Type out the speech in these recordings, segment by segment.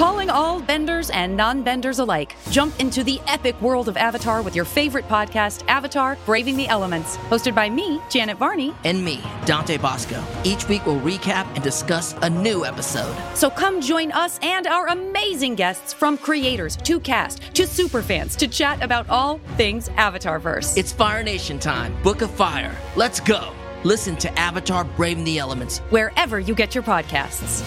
Calling all benders and non-benders alike. Jump into the epic world of Avatar with your favorite podcast, Avatar: Braving the Elements. Hosted by me, Janet Varney. And me, Dante Bosco. Each week we'll recap and discuss a new episode. So come join us and our amazing guests, from creators to cast to superfans, to chat about all things Avatarverse. It's Fire Nation time. Book of Fire. Let's go. Listen to Avatar: Braving the Elements wherever you get your podcasts.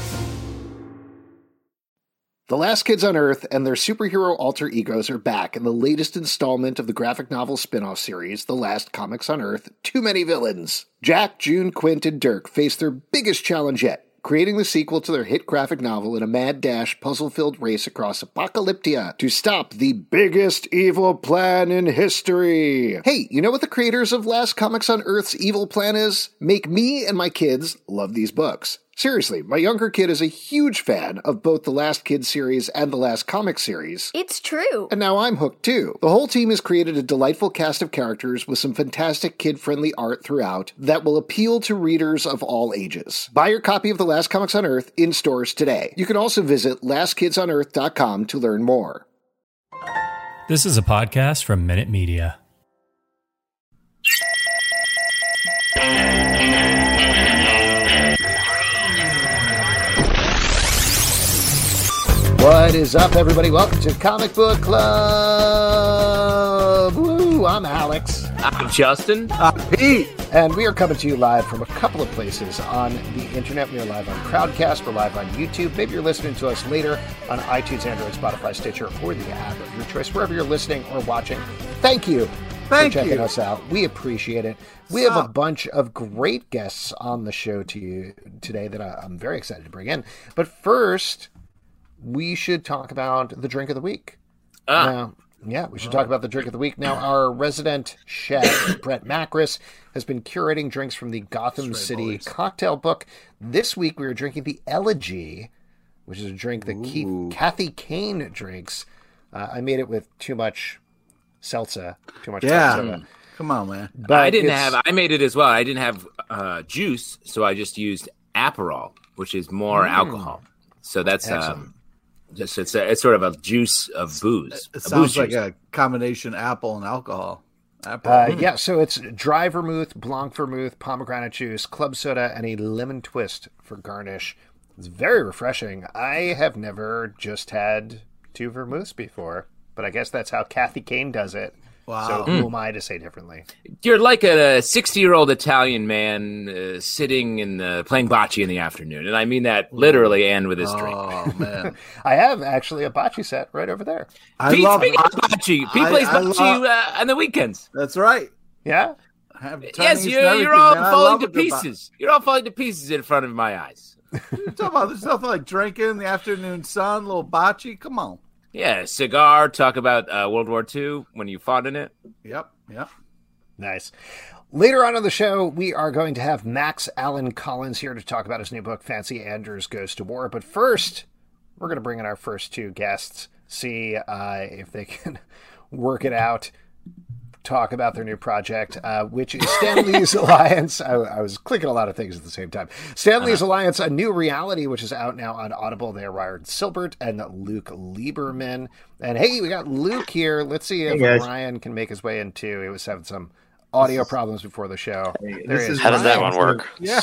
The Last Kids on Earth and their superhero alter egos are back in the latest installment of the graphic novel spin-off series, The Last Comics on Earth: Too Many Villains. Jack, June, Quint, and Dirk face their biggest challenge yet, creating the sequel to their hit graphic novel in a mad dash, puzzle-filled race across Apocalyptia to stop the biggest evil plan in history. Hey, you know what the creators of Last Comics on Earth's evil plan is? Make me and my kids love these books. Seriously, my younger kid is a huge fan of both the Last Kids series and the Last Comics series. It's true. And now I'm hooked too. The whole team has created a delightful cast of characters with some fantastic kid-friendly art throughout that will appeal to readers of all ages. Buy your copy of The Last Comics on Earth in stores today. You can also visit lastkidsonearth.com to learn more. This is a podcast from Minute Media. What is up, everybody? Welcome to Comic Book Club. Woo, I'm Alex. I'm Justin. I'm Pete. And we are coming to you live from a couple of places on the internet. We are live on Crowdcast. We're live on YouTube. Maybe you're listening to us later on iTunes, Android, Spotify, Stitcher, or the app of your choice, wherever you're listening or watching. Thank you for checking us out. We appreciate it. We have a bunch of great guests on the show to you today that I'm very excited to bring in. But first, we should talk about the drink of the week. We should talk about the drink of the week. Now, our resident chef, Brett Macris, has been curating drinks from the Gotham City Cocktail Book. This week, we were drinking the Elegy, which is a drink that Kathy Kane drinks. I made it with too much seltzer, too much soda. Come on, man. But I made it as well. I didn't have juice, so I just used Aperol, which is more alcohol. So that's it's sort of a juice of booze. It sounds like a combination apple and alcohol. So it's dry vermouth, blanc vermouth, pomegranate juice, club soda, and a lemon twist for garnish. It's very refreshing. I have never just had two vermouths before, but I guess that's how Kathy Kane does it. Wow. So who am I to say differently? You're like a 60-year-old Italian man sitting playing bocce in the afternoon, and I mean that literally and with his drink. Oh, man. I have actually a bocce set right over there. Speaking of bocce, Pete plays bocce on the weekends. That's right. Yeah? Yes, you're all falling to pieces. You're all falling to pieces in front of my eyes. You're talking about there's nothing like drinking in the afternoon sun, a little bocce. Come on. Yeah, cigar, talk about World War II when you fought in it. Yep. Nice. Later on in the show, we are going to have Max Allan Collins here to talk about his new book, Fancy Anders Goes to War. But first, we're going to bring in our first two guests, see if they can work it out, talk about their new project, which is Stan Lee's Alliance. I was clicking a lot of things at the same time. Stan Lee's Alliance, a new reality, which is out now on Audible. They are Ryan Silbert and Luke Lieberman. And hey, we got Luke here. Let's see if Ryan can make his way in too. He was having some audio problems before the show. How does that one work? Yeah.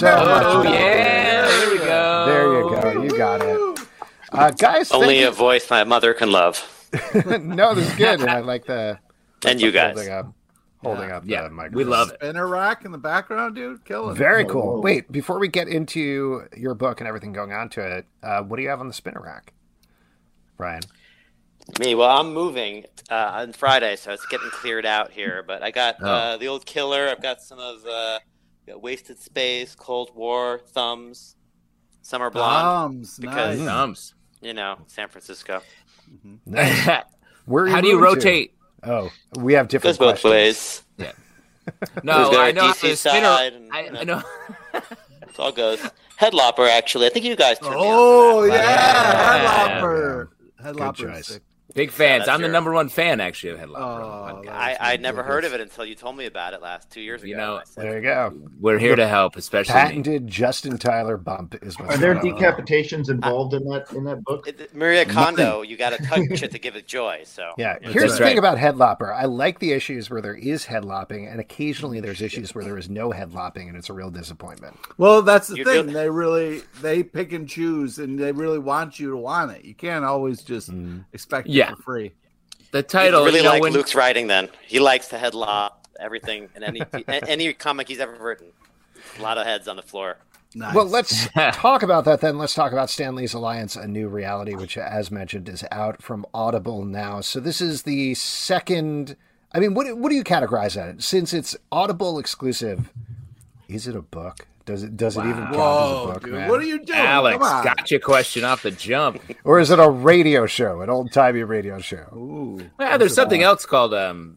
There we go. There you go. You got it. Guys, only a voice my mother can love. No, this is good. And I like the... And you guys. Holding up the microphone. We love it. Spinner rack in the background, dude. Killing. Very cool. Wait, before we get into your book and everything going on to it, what do you have on the spinner rack, Brian? Me? Well, I'm moving on Friday, so it's getting cleared out here. But I got the old Killer. I've got some of Wasted Space, Cold War, Thumbs, Summer Blonde. Because Thumbs. San Francisco. Mm-hmm. How do you rotate? Oh, we have different Goes both questions. ways. Yeah. No, I know. DC side. I know. It all goes. Headlopper, actually. I think you guys turned me on to that. Yeah. Headlopper. Good choice. Big fans. So I'm the number one fan, actually, of Headlopper. I never heard of it until you told me about it 2 years ago. You know, there you go. We're here to help, especially patented Justin Tyler bump is what. Are there decapitations involved in that book? Maria Kondo, you got to touch it to give it joy. So yeah. Here's the thing about Headlopper. I like the issues where there is headlopping, and occasionally there's issues where there is no headlopping, and it's a real disappointment. Well, that's the thing. They pick and choose, and they really want you to want it. You can't always just expect it for free. The title, really like Luke's writing. Then he likes to headlock everything in any comic he's ever written. A lot of heads on the floor. Nice. Well, let's talk about that then. Let's talk about Stan Lee's Alliance: A New Reality, which, as mentioned, is out from Audible now. So this is the second. I mean, what do you categorize it? Since it's Audible exclusive, is it a book? Does it even count as a book, dude, man? what are you doing? Alex, got your question off the jump. Or is it a radio show, an old-timey radio show? Ooh. Well, there's something else called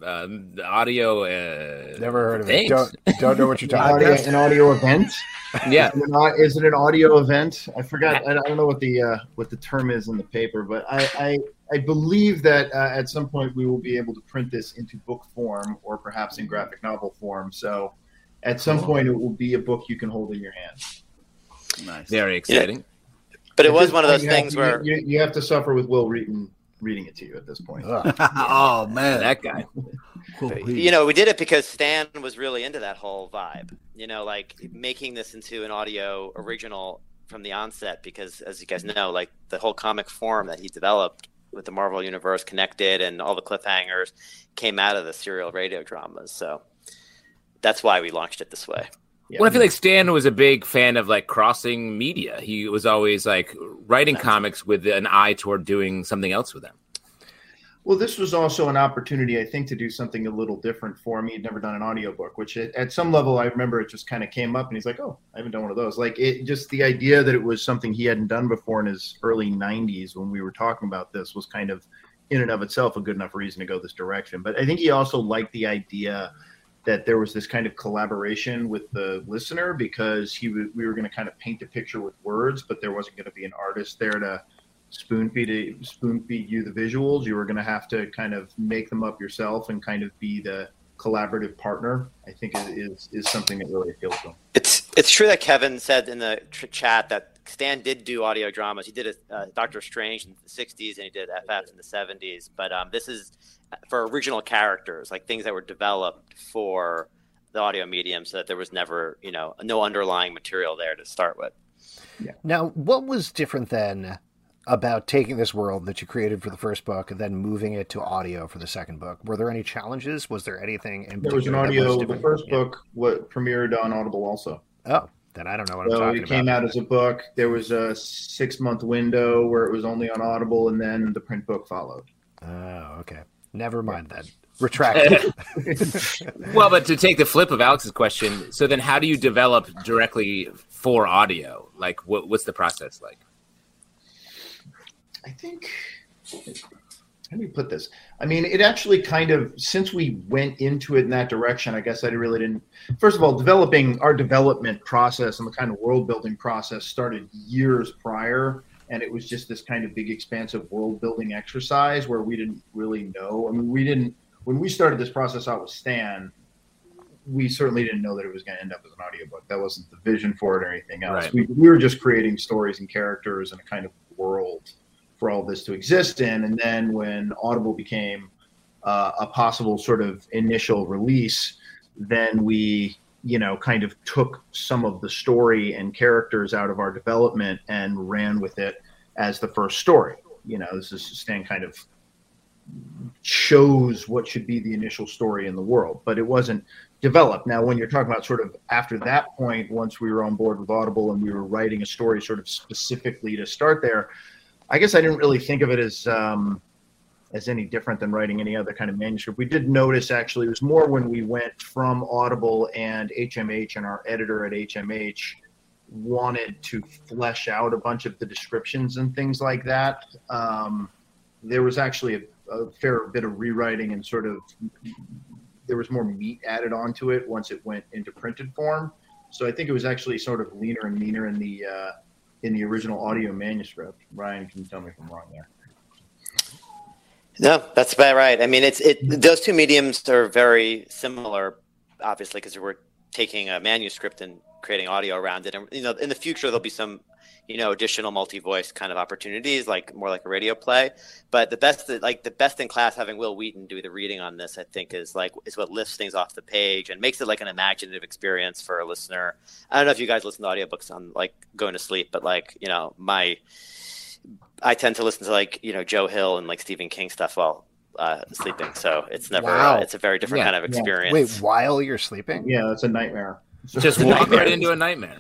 audio. Never heard of things. it. Don't know what you're talking about. An audio event? Yeah. Is it an audio event? I forgot. I don't know what the term is in the paper, but I believe that at some point we will be able to print this into book form or perhaps in graphic novel form. So at some point it will be a book you can hold in your hand. Nice. Very exciting. Yeah. But it was one of those things where you have to suffer with Will Wheaton reading it to you at this point. Oh man, that guy. You know, we did it because Stan was really into that whole vibe. You know, like making this into an audio original from the onset. Because as you guys know, like the whole comic form that he developed with the Marvel Universe connected and all the cliffhangers came out of the serial radio dramas. So that's why we launched it this way. Yeah. Well, I feel like Stan was a big fan of like crossing media. He was always like writing comics with an eye toward doing something else with them. Well, this was also an opportunity, I think, to do something a little different for me. He'd never done an audiobook, which at some level, I remember it just kind of came up and he's like, oh, I haven't done one of those. Like just the idea that it was something he hadn't done before in his early 90s when we were talking about this was kind of in and of itself a good enough reason to go this direction. But I think he also liked the idea that there was this kind of collaboration with the listener because we were going to kind of paint a picture with words, but there wasn't going to be an artist there to spoon feed you the visuals. You were going to have to kind of make them up yourself and kind of be the collaborative partner. I think it is something that really appeals to him. It's true that Kevin said in the chat that Stan did do audio dramas. He did Doctor Strange in the 60s and he did FF in the 70s. But this is for original characters, like things that were developed for the audio medium so that there was never, no underlying material there to start with. Yeah. Now, what was different then about taking this world that you created for the first book and then moving it to audio for the second book? Were there any challenges? Was there anything in particular? There was an audio. The first book premiered on Audible also. Oh, then I don't know what I'm talking about. It came out as a book. There was a 6-month window where it was only on Audible, and then the print book followed. Oh, okay. Never mind then. Retract. Well, but to take the flip of Alex's question, so then how do you develop directly for audio? Like, what's the process like? I think, how do you put this? I mean, it actually kind of, since we went into it in that direction, I guess I really didn't. First of all, our development process and the kind of world building process started years prior. And it was just this kind of big, expansive world building exercise where we didn't really know. I mean, when we started this process out with Stan, we certainly didn't know that it was going to end up as an audiobook. That wasn't the vision for it or anything else. Right. We were just creating stories and characters and a kind of world for all this to exist in. And then when Audible became a possible sort of initial release, then we, kind of took some of the story and characters out of our development and ran with it as the first story. This is Stan kind of chose what should be the initial story in the world, but it wasn't developed. Now, when you're talking about sort of after that point, once we were on board with Audible and we were writing a story sort of specifically to start there, I guess I didn't really think of it as any different than writing any other kind of manuscript. We did notice, actually, it was more when we went from Audible and HMH, and our editor at HMH wanted to flesh out a bunch of the descriptions and things like that. There was actually a fair bit of rewriting and sort of there was more meat added onto it once it went into printed form. So I think it was actually sort of leaner and meaner in the original audio manuscript. Ryan, can you tell me if I'm wrong there? No, that's about right. I mean, those two mediums are very similar, obviously, because we're taking a manuscript and creating audio around it. And, in the future, there'll be some, additional multi-voice kind of opportunities, more like a radio play. But the best in class, having Will Wheaton do the reading on this, I think is what lifts things off the page and makes it like an imaginative experience for a listener. I don't know if you guys listen to audiobooks on going to sleep, but I tend to listen to Joe Hill and Stephen King stuff while sleeping. So it's never, it's a very different kind of experience. Wait, while you're sleeping? Yeah, that's a nightmare. Just walk right into a nightmare.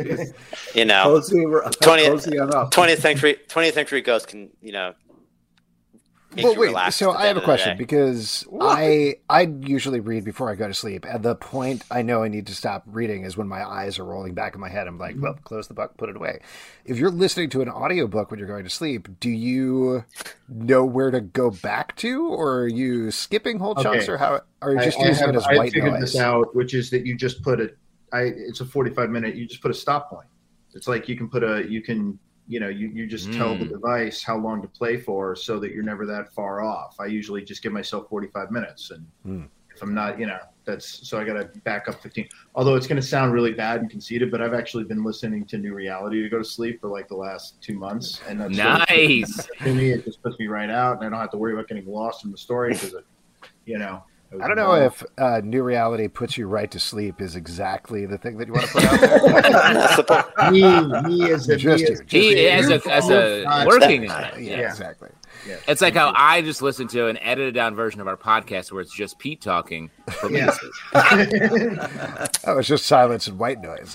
20th century ghosts can, Well, wait, so I have a question because I usually read before I go to sleep. At the point I know I need to stop reading is when my eyes are rolling back in my head. I'm like, well, close the book, put it away. If you're listening to an audiobook when you're going to sleep, do you know where to go back to, or are you skipping whole chunks, or how are you just using it as white noise? I figured this out, which is that you just put it's a 45-minute, you just put a stop point. It's like you just tell the device how long to play for so that you're never that far off. I usually just give myself 45 minutes. And if I'm not, so I got to back up 15. Although it's going to sound really bad and conceited, but I've actually been listening to New Reality to go to sleep for the last 2 months. And that's nice. To me, it just puts me right out, and I don't have to worry about getting lost in the story because I don't know if New Reality puts you right to sleep is exactly the thing that you want to put out there. me as a working on it. Yeah, exactly. Yeah. It's like how I just listened to an edited down version of our podcast where it's just Pete talking for minutes. It's just silence and white noise.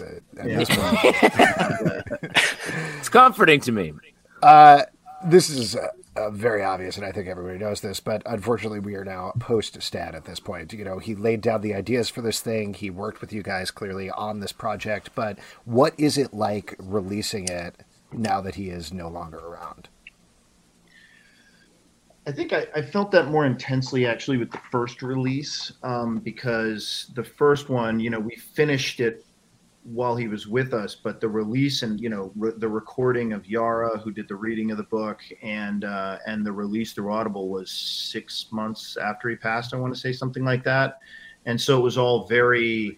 It's comforting to me. This is very obvious, and I think everybody knows this, but unfortunately we are now post-stat at this point. He laid down the ideas for this thing. He worked with you guys clearly on this project, but what is it like releasing it now that he is no longer around? I think I felt that more intensely actually with the first release, because the first one, we finished it while he was with us, but the release and the recording of Yara, who did the reading of the book, and the release through Audible was 6 months after he passed. I want to say something like that, and so it was all very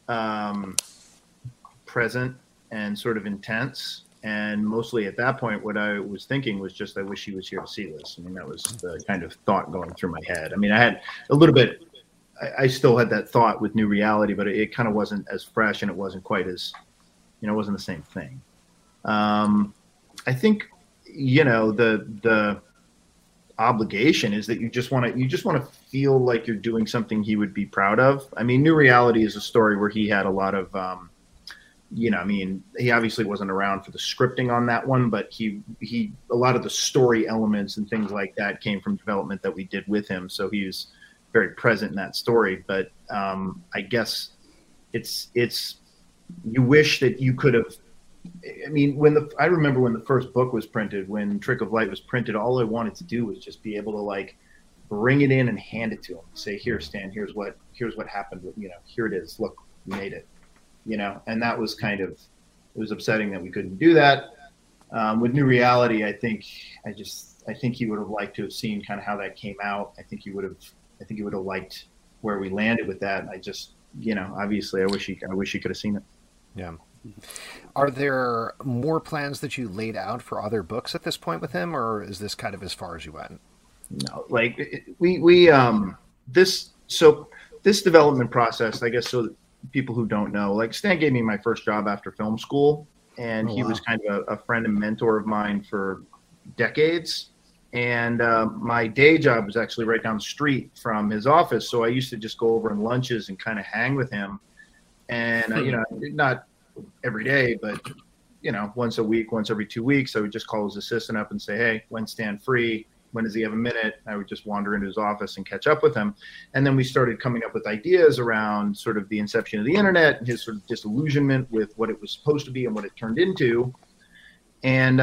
present and sort of intense. And mostly at that point, what I was thinking was just, I wish he was here to see this. I mean, that was the kind of thought going through my head. I mean, I had a little bit. I still had that thought with New Reality, but it kind of wasn't as fresh, and it wasn't quite as, it wasn't the same thing. I think, the obligation is that you just want to feel like you're doing something he would be proud of. I mean, New Reality is a story where he had a lot of, he obviously wasn't around for the scripting on that one, but he a lot of the story elements and things like that came from development that we did with him. So he was very present in that story, but I guess it's you wish that you could have. I mean, I remember when the first book was printed, when Trick of Light was printed, all I wanted to do was just be able to bring it in and hand it to him. Say, here, Stan, here's what happened. Here it is. Look, we made it. And that was it was upsetting that we couldn't do that. With New Reality, I think he would have liked to have seen kind of how that came out. I think he would have liked where we landed with that. I just, obviously I wish he could have seen it. Yeah. Are there more plans that you laid out for other books at this point with him, or is this kind of as far as you went? No, this development process, I guess, so people who don't know, Stan gave me my first job after film school, and he was kind of a friend and mentor of mine for decades. And my day job was actually right down the street from his office. So I used to just go over in lunches and kind of hang with him. And, not every day, but, once a week, once every 2 weeks, I would just call his assistant up and say, hey, when's Stan free? When does he have a minute? I would just wander into his office and catch up with him. And then we started coming up with ideas around sort of the inception of the internet and his sort of disillusionment with what it was supposed to be and what it turned into. And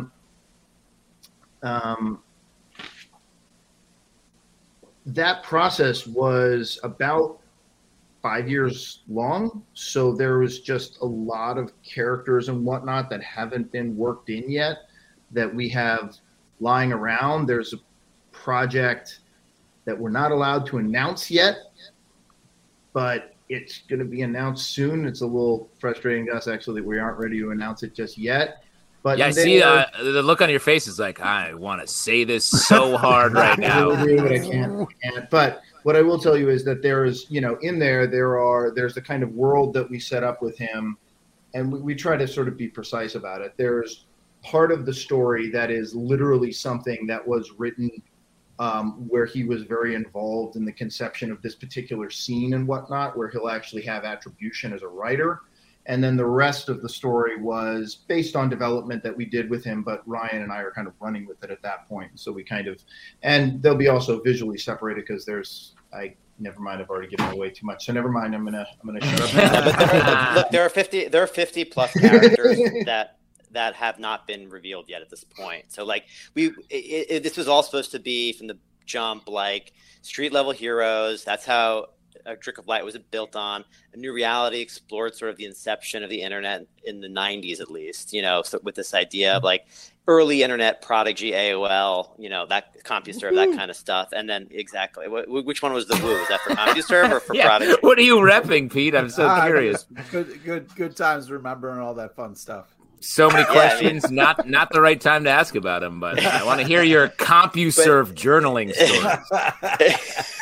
that process was about 5 years long. So there was just a lot of characters and whatnot that haven't been worked in yet that we have lying around. There's project that we're not allowed to announce yet, but it's going to be announced soon. It's a little frustrating to us, actually, that we aren't ready to announce it just yet. But yeah, I see the look on your face is like, I want to say this so hard right now. But I can't. But what I will tell you is that there's, in there's the kind of world that we set up with him, and we try to sort of be precise about it. There's part of the story that is literally something that was written where he was very involved in the conception of this particular scene and whatnot, where he'll actually have attribution as a writer. And then the rest of the story was based on development that we did with him, but Ryan and I are kind of running with it at that point. So we and they'll be also visually separated because never mind, I've already given away too much. So never mind, I'm gonna shut up. Look, there are 50 plus characters that have not been revealed yet at this point. So like this was all supposed to be from the jump, like street level heroes. That's how A Trick of Light was built on. A New Reality explored sort of the inception of the internet in the 90s, at least, so with this idea of like early internet prodigy, AOL, that CompuServe, that kind of stuff. And then exactly, which one was the woo? Is that for CompuServe or for Prodigy? What are you repping, Pete? I'm so curious. Good times remembering all that fun stuff. So many questions, not the right time to ask about them, but I want to hear your CompuServe journaling story.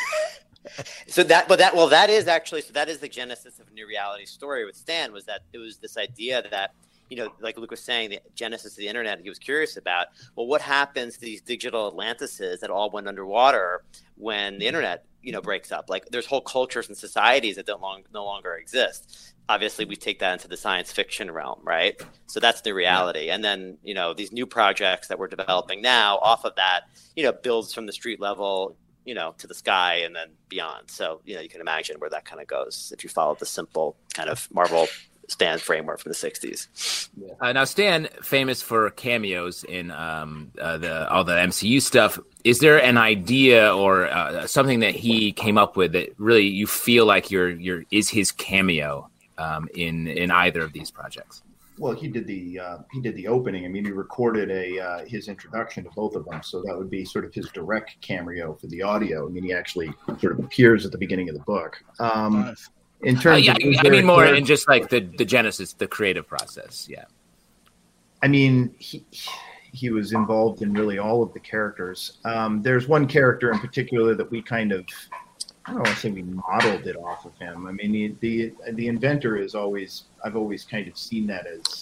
That is the genesis of A New Reality story with Stan, was that it was this idea that, like Luke was saying, the genesis of the internet, he was curious about, well, what happens to these digital Atlantises that all went underwater when the internet, breaks up? Like there's whole cultures and societies that no longer exist. Obviously, we take that into the science fiction realm, right? So that's the reality. Yeah. And then, these new projects that we're developing now off of that, builds from the street level, to the sky and then beyond. So, you can imagine where that kind of goes if you follow the simple kind of Marvel Stan framework from the 60s. Yeah. Now, Stan, famous for cameos in all the MCU stuff. Is there an idea or something that he came up with that really you feel like is his cameo in either of these projects? Well, he did the opening. I mean, he recorded his introduction to both of them, so that would be sort of his direct cameo for the audio. I mean, he actually sort of appears at the beginning of the book. In terms, I mean more in just like the genesis, the creative process. Yeah, I mean, he was involved in really all of the characters. There's one character in particular that we kind of, I don't want to say we modeled it off of him. I mean, the inventor is always, I've always kind of seen that as,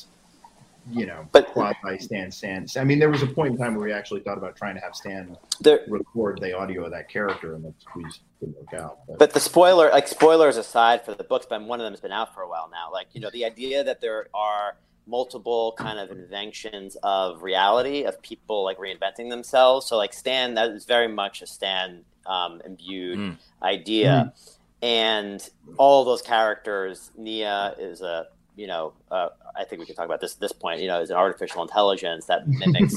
quasi Stan. I mean, there was a point in time where we actually thought about trying to have Stan record the audio of that character, and we just didn't work out. But the spoilers aside for the books, but one of them has been out for a while now. Like, the idea that there are multiple kind of inventions of reality, of people like reinventing themselves. So like Stan, that is very much a Stan imbued idea. And all those characters, Nia is I think we can talk about this at this point, is an artificial intelligence that mimics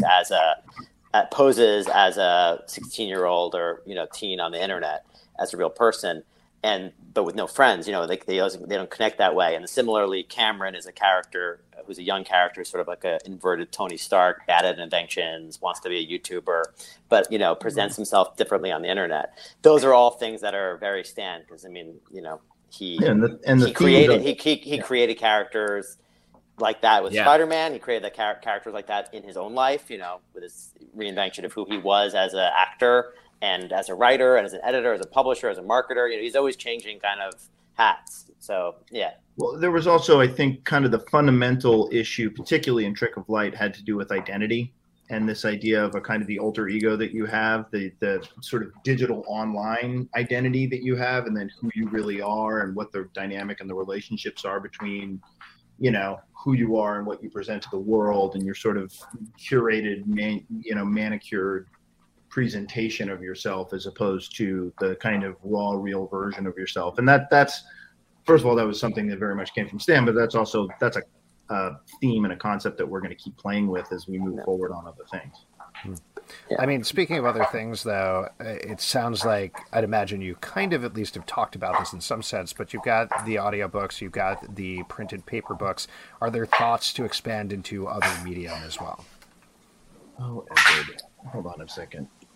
poses as a 16-year-old or, teen on the internet as a real person. But with no friends, they don't connect that way. And similarly, Cameron is a character who's a young character, sort of like an inverted Tony Stark, bad at inventions, wants to be a YouTuber, but presents himself differently on the internet. Those are all things that are very Stan, because he created characters like that with Spider-Man. He created the characters like that in his own life, with his reinvention of who he was as an actor and as a writer and as an editor, as a publisher, as a marketer. He's always changing kind of hats. So, yeah. Well, there was also, I think, kind of the fundamental issue, particularly in Trick of Light, had to do with identity and this idea of a kind of the alter ego that you have, the sort of digital online identity that you have, and then who you really are and what the dynamic and the relationships are between, who you are and what you present to the world, and your sort of curated, manicured presentation of yourself as opposed to the kind of raw, real version of yourself. And that's first of all, that was something that very much came from Stan, but that's a theme and a concept that we're going to keep playing with as we move forward on other things. I mean, speaking of other things, though, it sounds like, I'd imagine you kind of at least have talked about this in some sense, but you've got the audiobooks, you've got the printed paper books. Are there thoughts to expand into other medium as well? Oh, Edward. Hold on a second.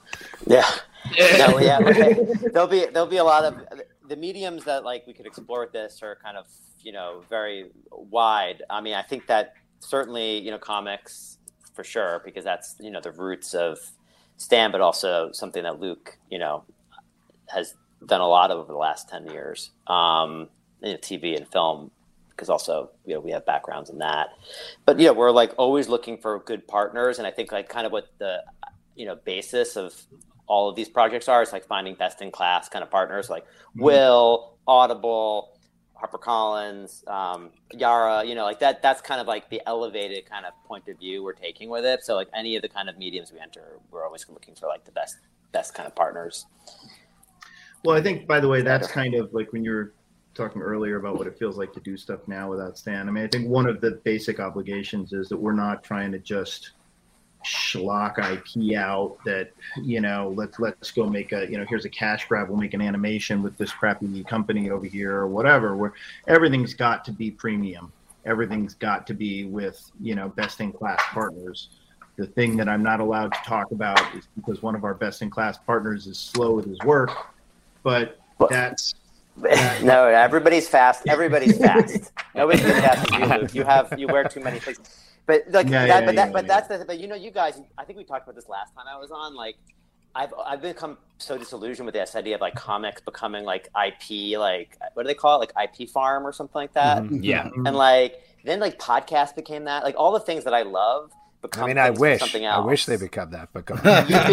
Yeah. No, yeah. There'll be a lot of the mediums that like we could explore with this are kind of, very wide. I mean, I think that certainly, comics for sure, because that's, the roots of Stan, but also something that Luke, has done a lot of over the last 10 years, TV and film, because also, we have backgrounds in that. But, we're like always looking for good partners. And I think like kind of what the, basis of all of these projects are, it's like finding best in class kind of partners like Will, Audible, HarperCollins, Yara, like that's kind of like the elevated kind of point of view we're taking with it. So like any of the kind of mediums we enter, we're always looking for like the best kind of partners. Well, I think, by the way, that's kind of like when you're talking earlier about what it feels like to do stuff now without Stan. I mean, I think one of the basic obligations is that we're not trying to just schlock IP out that, let's go make a, here's a cash grab. We'll make an animation with this crappy company over here or whatever, where everything's got to be premium. Everything's got to be with, best in class partners. The thing that I'm not allowed to talk about is because one of our best in class partners is slow with his work, but that's. No, everybody's fast. Everybody's fast. Nobody's as fast as you, Luke. You wear too many things. But like that's you guys, I think we talked about this last time I was on. Like, I've become so disillusioned with this idea of like comics becoming like IP, like what do they call it, like IP farm or something like that. Mm-hmm. Yeah, and like then like podcasts became that. Like all the things that I love. I wish they become that, but go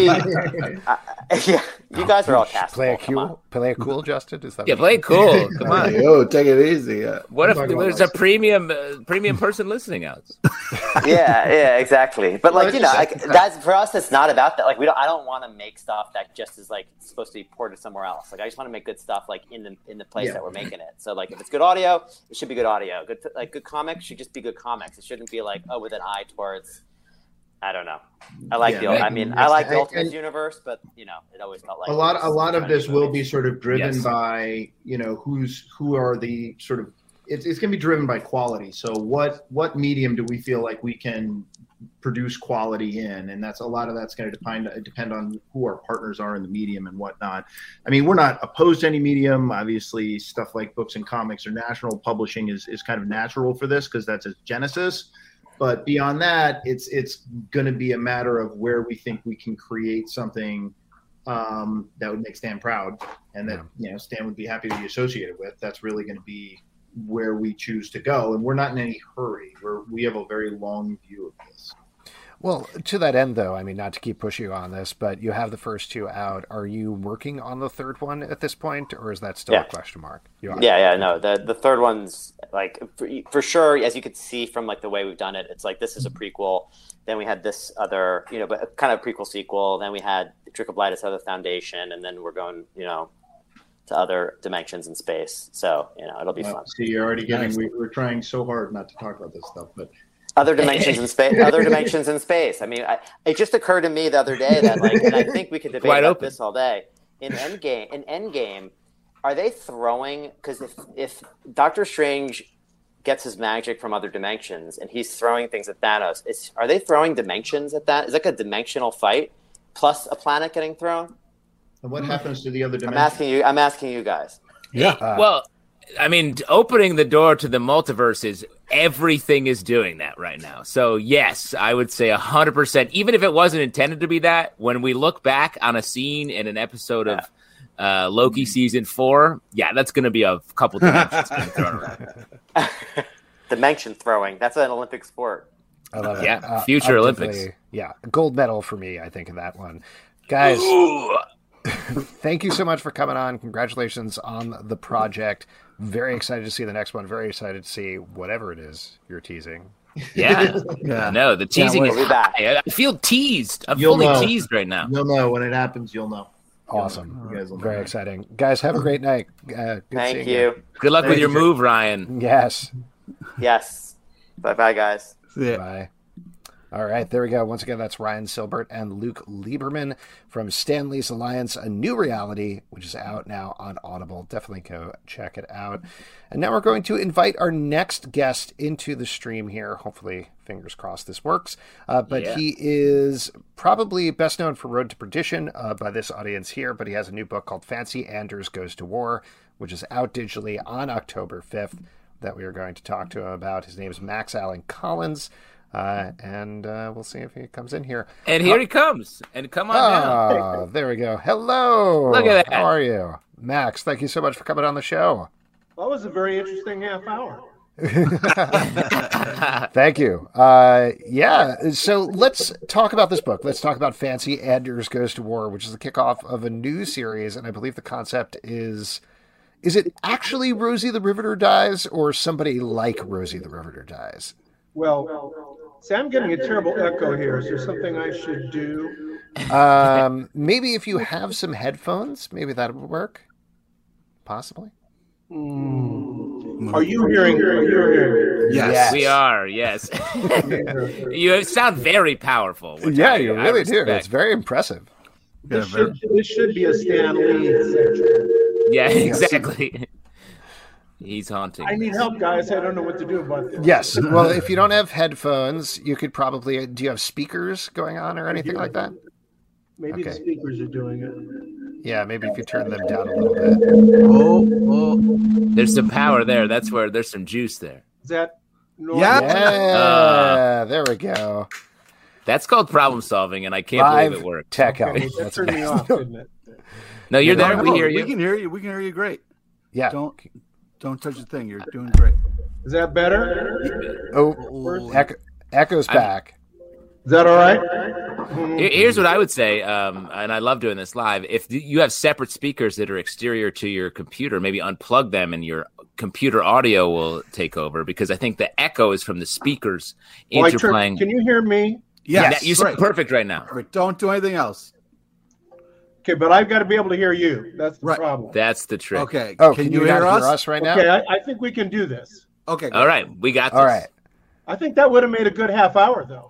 yeah, you guys are all cast. Play it cool, Justin. Is that play it cool. Come on, yo, take it easy. Yeah. What if there's a premium person listening out? yeah, exactly. But like that's for us. It's not about that. Like I don't want to make stuff that just is like supposed to be ported somewhere else. Like I just want to make good stuff like in the place that we're making it. So like if it's good audio, it should be good audio. Good comics should just be good comics. It shouldn't be like with an eye towards. I don't know. I like the Ultimate Universe, but it always felt like a lot of this will be sort of driven by who are the sort of it's going to be driven by quality. So what medium do we feel like we can produce quality in, and that's a lot of that's going to depend on who our partners are in the medium and whatnot. I mean, we're not opposed to any medium. Obviously, stuff like books and comics or national publishing is kind of natural for this because that's its genesis. But beyond that, it's going to be a matter of where we think we can create something that would make Stan proud, and that Stan would be happy to be associated with. That's really going to be where we choose to go, and we're not in any hurry. We have a very long view of this. Well, to that end, though, I mean, not to keep pushing you on this, but you have the first two out. Are you working on the third one at this point, or is that still a question mark? No, the third one's like for sure. As you could see from like the way we've done it, it's like this is a prequel. Then we had this other, but kind of prequel sequel. Then we had Trick of Light, this other foundation, and then we're going, to other dimensions in space. So it'll be fun. See, you're already getting. We're trying so hard not to talk about this stuff, but. Other dimensions in space. Other dimensions in space. I mean, it just occurred to me the other day that, like, and I think we could debate about this all day. In Endgame, are they throwing? Because if Doctor Strange gets his magic from other dimensions and he's throwing things at Thanos, are they throwing dimensions at that? Is it like a dimensional fight plus a planet getting thrown? And what happens to the other dimensions? I'm asking you guys. Yeah. Well, I mean, opening the door to the multiverse is everything is doing that right now. So yes, I would say 100%, even if it wasn't intended to be that, when we look back on a scene in an episode of Loki season 4, that's going to be a couple dimensions being thrown around. Dimension throwing. That's an Olympic sport. I love it. Yeah. Future Olympics. Yeah. Gold medal for me, I think, in that one. Guys, thank you so much for coming on. Congratulations on the project. Very excited to see the next one. Very excited to see whatever it is you're teasing. Yeah. No, the teasing is high. I feel teased. I'm fully teased right now. You'll know when it happens. You'll know. Awesome. Very exciting. Guys, have a great night. Thank you. Good luck with your move, Ryan. Yes. Bye-bye, guys. Bye. All right, there we go. Once again, that's Ryan Silbert and Luke Lieberman from Stanley's Alliance, A New Reality, which is out now on Audible. Definitely go check it out. And now we're going to invite our next guest into the stream here. Hopefully, fingers crossed this works. He is probably best known for Road to Perdition by this audience here, but he has a new book called Fancy Anders Goes to War, which is out digitally on October 5th that we are going to talk to him about. His name is Max Allen Collins. And we'll see if he comes in here. And here he comes. And come on down. There we go. Hello. Look at that. How are you? Max, thank you so much for coming on the show. That was a very interesting half hour. Thank you. So let's talk about this book. Let's talk about Fancy Anders Goes to War, which is the kickoff of a new series. And I believe the concept is it actually Rosie the Riveter dies or somebody like Rosie the Riveter dies? Well, see, I'm getting a terrible echo here. Is there something I should do? Maybe if you have some headphones, maybe that would work. Possibly. Are you hearing me? Yes. We are, yes. You sound very powerful. Yeah, you really do. It's very impressive. This should be a Stan Lee section. Yeah, exactly. He's haunting. I need help, guys. I don't know what to do about this. Yes. Well, if you don't have headphones, you could probably... Do you have speakers going on or anything like that? Maybe the speakers are doing it. Yeah, maybe if you turn them down a little bit. There's some power there. That's where there's some juice there. Is that normal? Yeah, there we go. That's called problem solving, and I can't believe it worked. Tech help. Okay, that turned me off, didn't it? No, you're there. We hear you. We can hear you. We can hear you great. Yeah. Don't touch the thing. You're doing great. Is that better? Echo's back. Is that all right? Here's what I would say, and I love doing this live. If you have separate speakers that are exterior to your computer, maybe unplug them and your computer audio will take over, because I think the echo is from the speakers interplaying. Can you hear me? Yes. You sound perfect right now. Don't do anything else. Okay, but I've got to be able to hear you. That's the problem. That's the trick. Okay. Can you hear us right now? Okay, I think we can do this. Okay. All right. We got this. All right. I think that would have made a good half hour, though.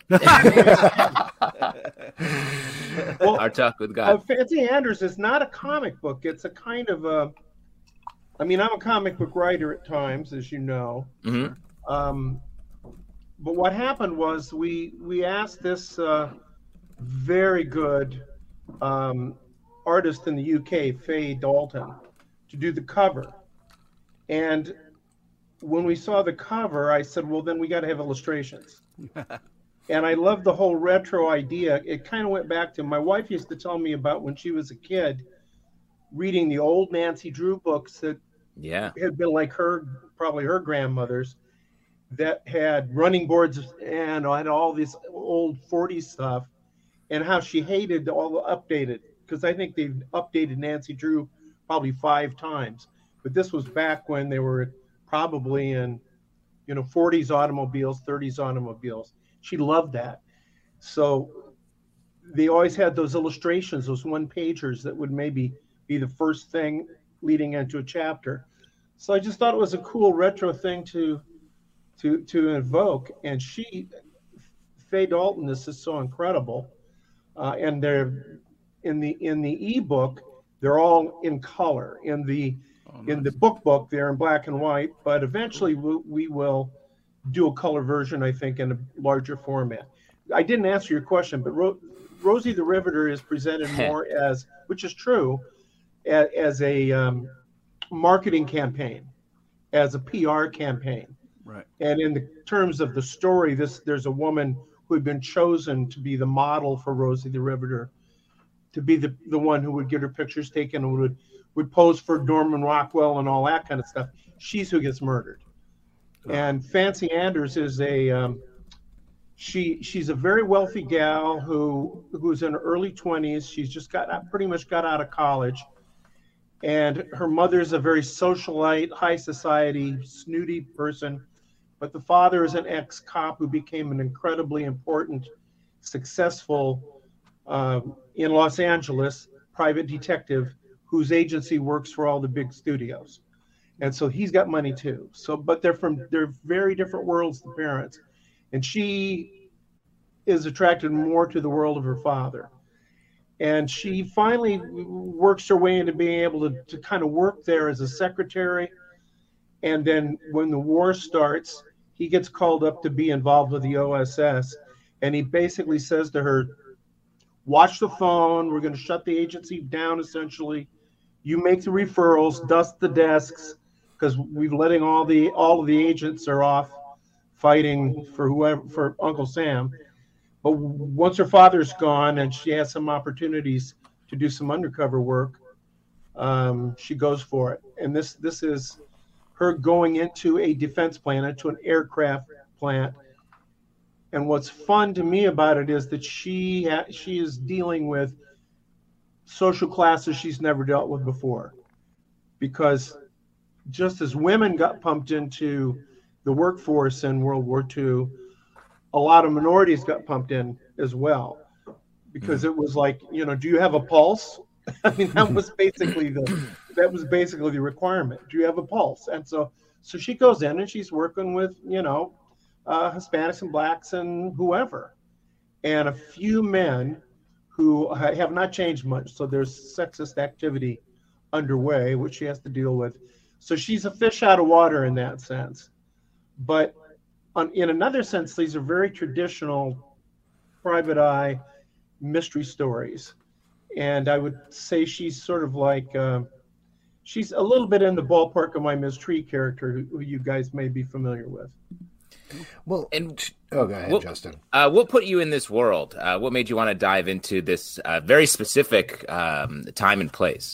Well, Our talk with God. Fancy Anders is not a comic book. It's a kind of a... I mean, I'm a comic book writer at times, as you know. Mm-hmm. But what happened was we asked this very good artist in the UK, Faye Dalton, to do the cover. And when we saw the cover, I said, well, then we got to have illustrations. And I love the whole retro idea. It kind of went back to my wife used to tell me about when she was a kid, reading the old Nancy Drew books that had been like probably her grandmother's, that had running boards and all this old 40s stuff, and how she hated all the updated, because I think they've updated Nancy Drew probably 5 times. But this was back when they were probably in, 40s automobiles, 30s automobiles. She loved that. So they always had those illustrations, those one-pagers that would maybe be the first thing leading into a chapter. So I just thought it was a cool retro thing to invoke. And Faye Dalton, this is so incredible. And they're in the ebook, they're all in color. In the book, they're in black and white, but eventually we will do a color version, I think, in a larger format. I didn't answer your question, but Rosie the Riveter is presented more as, which is true, as a marketing campaign, as a PR campaign. Right. And in the terms of the story, there's a woman who had been chosen to be the model for Rosie the Riveter, to be the one who would get her pictures taken and would pose for Norman Rockwell and all that kind of stuff. She's who gets murdered. And Fancy Anders is she's a very wealthy gal who's in her early 20s. She's just pretty much got out of college. And her mother's a very socialite, high society, snooty person. But the father is an ex-cop who became an incredibly important, successful, in Los Angeles, private detective whose agency works for all the big studios. And so he's got money too. So, but they're very different worlds, the parents. And she is attracted more to the world of her father. And she finally works her way into being able to kind of work there as a secretary. And then when the war starts, he gets called up to be involved with the OSS. And he basically says to her, watch the phone. We're going to shut the agency down, essentially. You make the referrals, dust the desks, because we're letting all of the agents are off fighting for Uncle Sam. But once her father's gone and she has some opportunities to do some undercover work, she goes for it. And this is her going into a defense plant, into an aircraft plant. And what's fun to me about it is that she is dealing with social classes she's never dealt with before. Because just as women got pumped into the workforce in World War II, a lot of minorities got pumped in as well, because it was like, do you have a pulse? I mean, that was basically the requirement. Do you have a pulse? And so she goes in and she's working with, Hispanics and blacks and whoever, and a few men who have not changed much. So there's sexist activity underway, which she has to deal with. So she's a fish out of water in that sense. But in another sense, these are very traditional private eye mystery stories. And I would say she's sort of like, she's a little bit in the ballpark of my Ms. Tree character, who you guys may be familiar with. Well, go ahead, Justin. What put you in this world? What made you want to dive into this very specific time and place?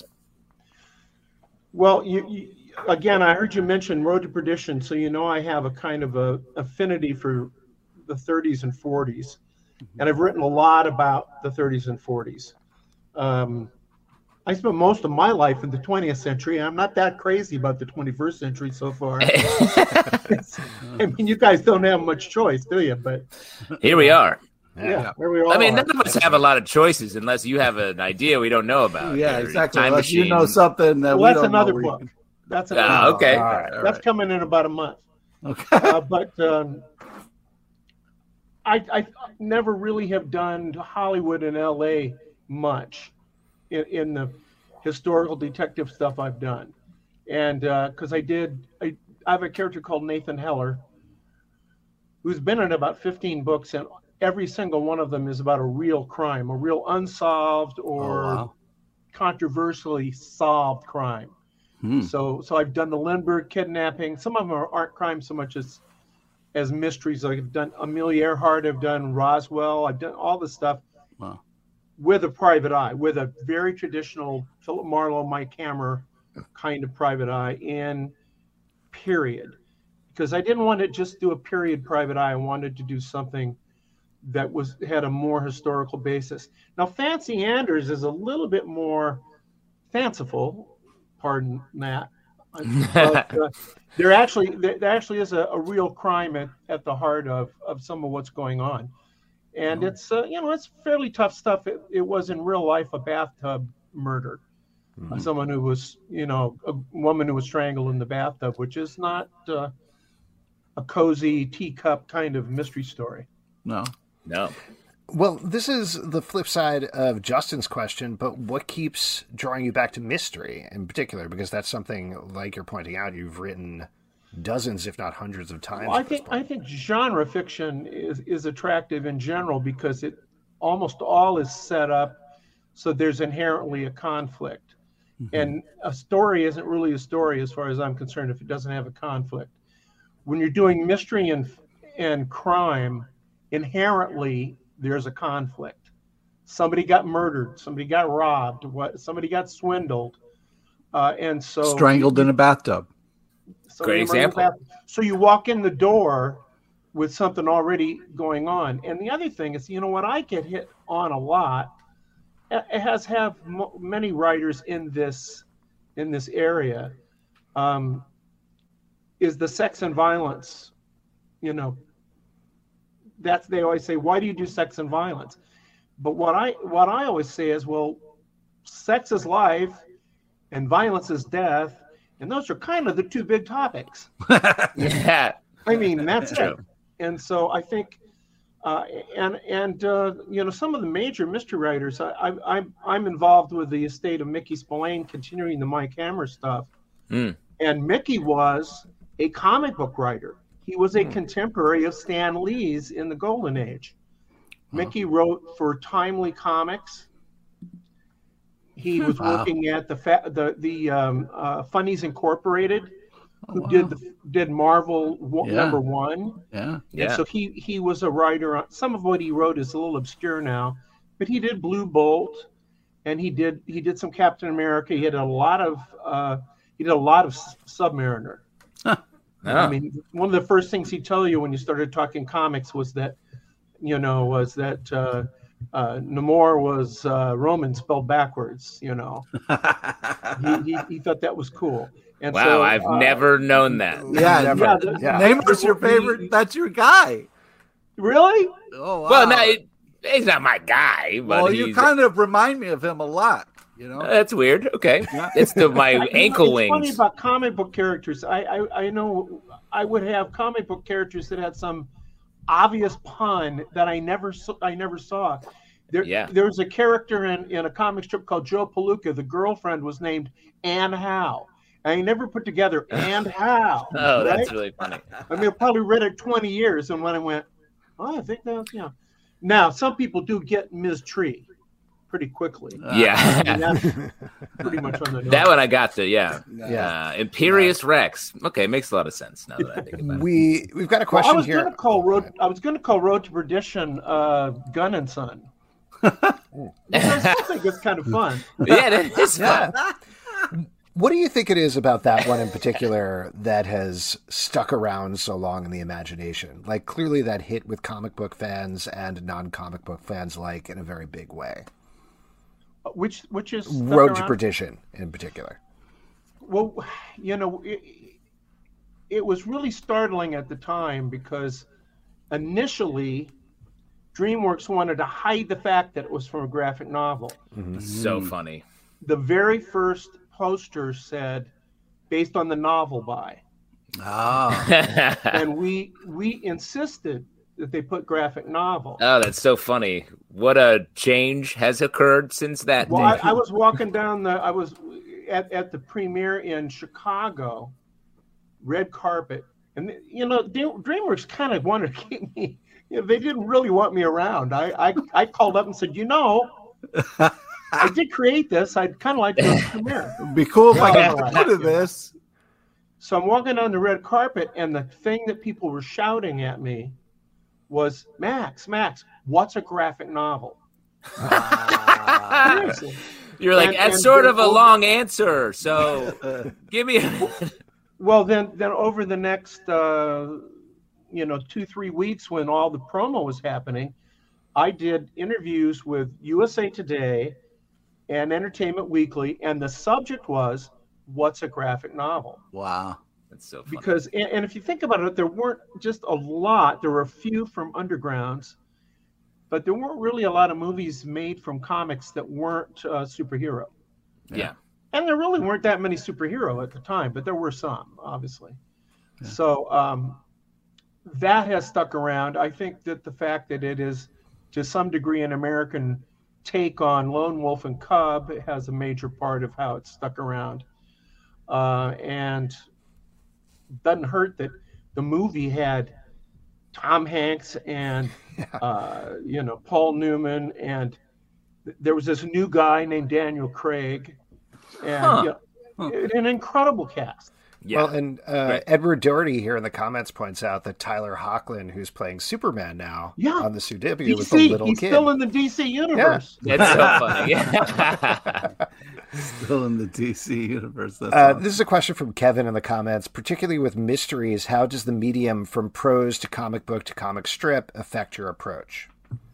Well, again, I heard you mention Road to Perdition, so I have a kind of a affinity for the 30s and 40s, and I've written a lot about the 30s and 40s. I spent most of my life in the 20th century, and I'm not that crazy about the 21st century so far. I mean, you guys don't have much choice, do you? But here we are. Yeah, where we all I mean, are. none of us have a lot of choices unless you have an idea we don't know about. Yeah, exactly. Time Unless you machine. know something that we That's don't another know. book. That's another book. Okay. All right. That's coming in about a month. Okay. But I never really have done Hollywood and LA much in the historical detective stuff I've done. And because I have a character called Nathan Heller, who's been in about 15 books, and every single one of them is about a real crime, a real unsolved or controversially solved crime. So I've done the Lindbergh kidnapping. Some of them aren't crimes so much as mysteries. Like I've done Amelia Earhart, I've done Roswell, I've done all this stuff with a private eye, with a very traditional Philip Marlowe, Mike Hammer kind of private eye in period. Because I didn't want to just do a period private eye. I wanted to do something that had a more historical basis. Now, Fancy Anders is a little bit more fanciful, pardon that. But, there actually is a real crime at the heart of some of what's going on. And it's it's fairly tough stuff. It was in real life a bathtub murder. Someone who was, a woman who was strangled in the bathtub, which is not a cozy teacup kind of mystery story. No. Well, this is the flip side of Justin's question, but what keeps drawing you back to mystery in particular? Because that's something, like you're pointing out, you've written dozens, if not hundreds of times. Well, I think genre fiction is attractive in general because it almost all is set up so there's inherently a conflict. And a story isn't really a story as far as I'm concerned if it doesn't have a conflict. When you're doing mystery and crime, inherently there's a conflict. Somebody got murdered, somebody got robbed, somebody got swindled, and so strangled in a bathtub. Great example. So you walk in the door with something already going on. And the other thing is, what I get hit on a lot, it have many writers in this area, is the sex and violence. They always say, why do you do sex and violence? But what I always say is, well, sex is life and violence is death. And those are kind of the two big topics. Yeah. I mean, that's it. And so I think Some of the major mystery writers. I'm involved with the estate of Mickey Spillane, continuing the Mike Hammer stuff. And Mickey was a comic book writer. He was a contemporary of Stan Lee's in the Golden Age. Mickey wrote for Timely Comics. He was working at the Funnies Incorporated, who did Marvel #1. Yeah. And so he was a writer. Some of what he wrote is a little obscure now, but he did Blue Bolt, and he did some Captain America. He did a lot of Submariner. Huh. I mean, one of the first things he'd tell you when you started talking comics was that Namor was Roman spelled backwards. He thought that was cool. And wow, so, I've never known that. Namor's your favorite. That's your guy. Really? Oh, wow. Well, no, he's not my guy. But you kind of remind me of him a lot. That's weird. Okay, it's my ankle wings. It's funny about comic book characters. I know I would have comic book characters that had some obvious pun that I never saw. There's a character in a comic strip called Joe Palooka. The girlfriend was named Anne Howe. I never put together and how. Oh, right? That's really funny. I mean, I probably read it 20 years, and when I went, I think that's, Now, some people do get Ms. Tree pretty quickly. Yeah. I mean, that's pretty much on the nose. That one I got to, Imperious Rex. Okay, makes a lot of sense now that I think about it. We've got a question here. I was going to call Road to Perdition Gun and Son. I think it's kind of fun. Yeah, it is fun. What do you think it is about that one in particular that has stuck around so long in the imagination? Like, clearly that hit with comic book fans and non-comic book fans alike in a very big way. Which is Road to Perdition in particular. Well, it was really startling at the time because initially DreamWorks wanted to hide the fact that it was from a graphic novel. Mm-hmm. So funny. The very first poster said, based on the novel by. And we insisted that they put graphic novel. Oh, that's so funny. What a change has occurred since that day. I was walking down I was at the premiere in Chicago, red carpet. And, DreamWorks kind of wanted to keep me, they didn't really want me around. I called up and said, I did create this. I'd kind of like to go to the premiere. It'd be cool if I got to do this. So I'm walking on the red carpet, and the thing that people were shouting at me was, Max, what's a graphic novel? You're like, that's sort of a long answer, so give me a... Well, then over the next, 2-3 weeks when all the promo was happening, I did interviews with USA Today and Entertainment Weekly, and the subject was, what's a graphic novel? Wow. That's so funny. Because, and if you think about it, there weren't just a lot. There were a few from undergrounds, but there weren't really a lot of movies made from comics that weren't superhero. Yeah. And there really weren't that many superhero at the time, but there were some, obviously. Yeah. So that has stuck around. I think that the fact that it is, to some degree, an American take on Lone Wolf and Cub has a major part of how it's stuck around. And doesn't hurt that the movie had Tom Hanks and Paul Newman, and there was this new guy named Daniel Craig, and an incredible cast. Yeah. Well, and Edward Doherty here in the comments points out that Tyler Hoechlin, who's playing Superman now on the CW, was a little he's kid. Still in the DC universe. Yeah. That's so funny. Yeah. Still in the DC universe. That's awesome. This is a question from Kevin in the comments. Particularly with mysteries, how does the medium from prose to comic book to comic strip affect your approach?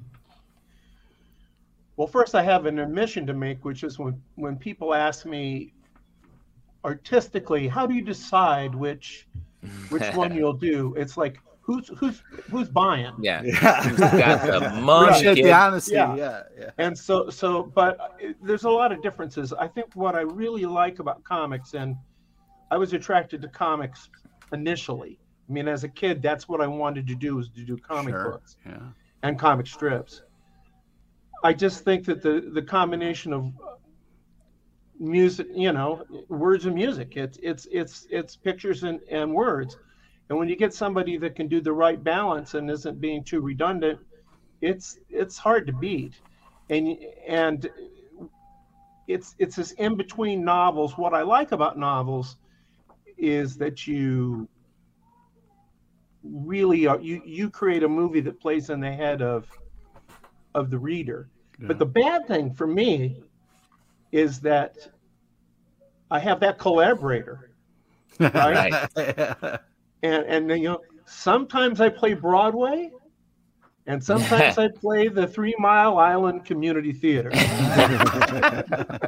Well, first I have an admission to make, which is when people ask me artistically, how do you decide which one you'll do? It's like, who's buying? Yeah. Who's got the money? Appreciate the honesty. Yeah. And so, but there's a lot of differences. I think what I really like about comics, and I was attracted to comics initially. I mean, as a kid, that's what I wanted to do, was to do comic books. Yeah. and comic strips. I just think that the combination of music, words and music, it's pictures and words. And when you get somebody that can do the right balance and isn't being too redundant, it's hard to beat. And it's this in between novels. What I like about novels is that you really you create a movie that plays in the head of the reader. Yeah. But the bad thing for me is that I have that collaborator, right? and sometimes I play Broadway, and sometimes I play the 3 Mile Island Community Theater. And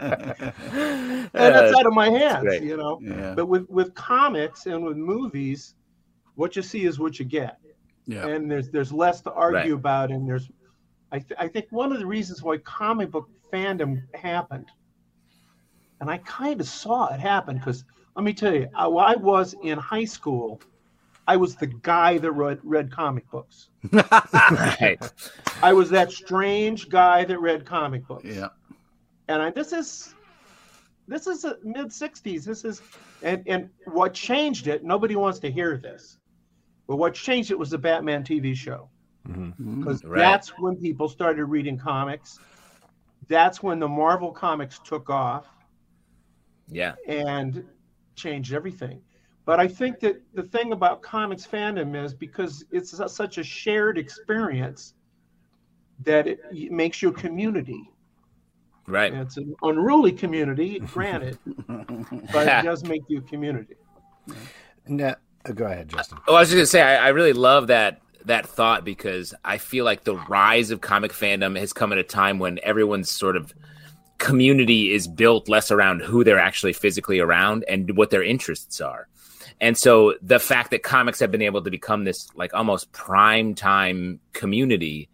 that's out of my hands, Yeah. But with comics and with movies, what you see is what you get. Yeah. And there's less to argue about, and I think one of the reasons why comic book fandom happened, and I kind of saw it happen, because let me tell you, while I was in high school, I was the guy that read comic books. Right. I was that strange guy that read comic books. Yeah. And this is the mid 60s. And what changed it, nobody wants to hear this, but what changed it was the Batman TV show. Because that's when people started reading comics. That's when the Marvel comics took off. Yeah. And changed everything. But I think that the thing about comics fandom is because it's such a shared experience that it makes you a community. Right. And it's an unruly community, granted, but it does make you a community. No, go ahead, Justin. I was just going to say, I really love that thought, because I feel like the rise of comic fandom has come at a time when everyone's sort of community is built less around who they're actually physically around and what their interests are. And so the fact that comics have been able to become this like almost prime time community,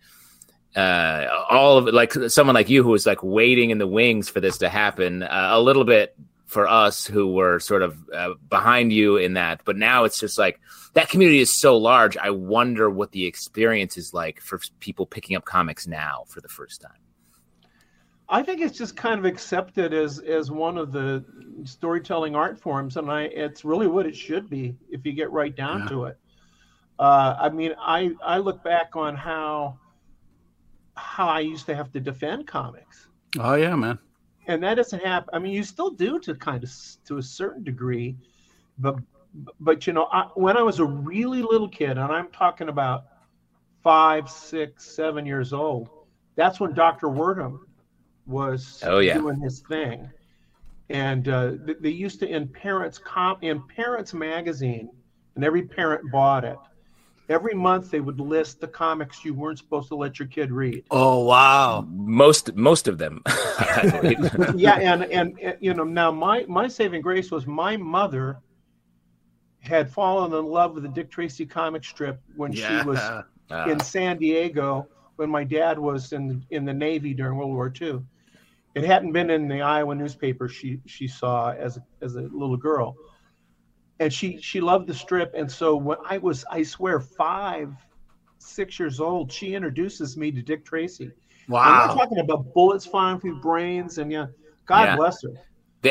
all of it, like someone like you who was like waiting in the wings for this to happen, a little bit for us who were sort of behind you in that. But now it's just like that community is so large. I wonder what the experience is like for people picking up comics now for the first time. I think it's just kind of accepted as one of the storytelling art forms, and it's really what it should be if you get right down to it. I mean, I look back on how I used to have to defend comics. Oh yeah, man. And that doesn't happen. I mean, you still do to a certain degree, but when I was a really little kid, and I'm talking about 5, 6, 7 years old, that's when Dr. Wordham was doing his thing. And they used to, in Parents magazine, and every parent bought it, every month they would list the comics you weren't supposed to let your kid read. Oh wow. Most of them. Yeah. And now my saving grace was my mother had fallen in love with the Dick Tracy comic strip when she was in San Diego, when my dad was in the Navy during World War II. It hadn't been in the Iowa newspaper she saw as a little girl. And she loved the strip. And so when I was, I swear, 5, 6 years old, she introduces me to Dick Tracy. Wow. And we're talking about bullets flying through brains, and God bless her.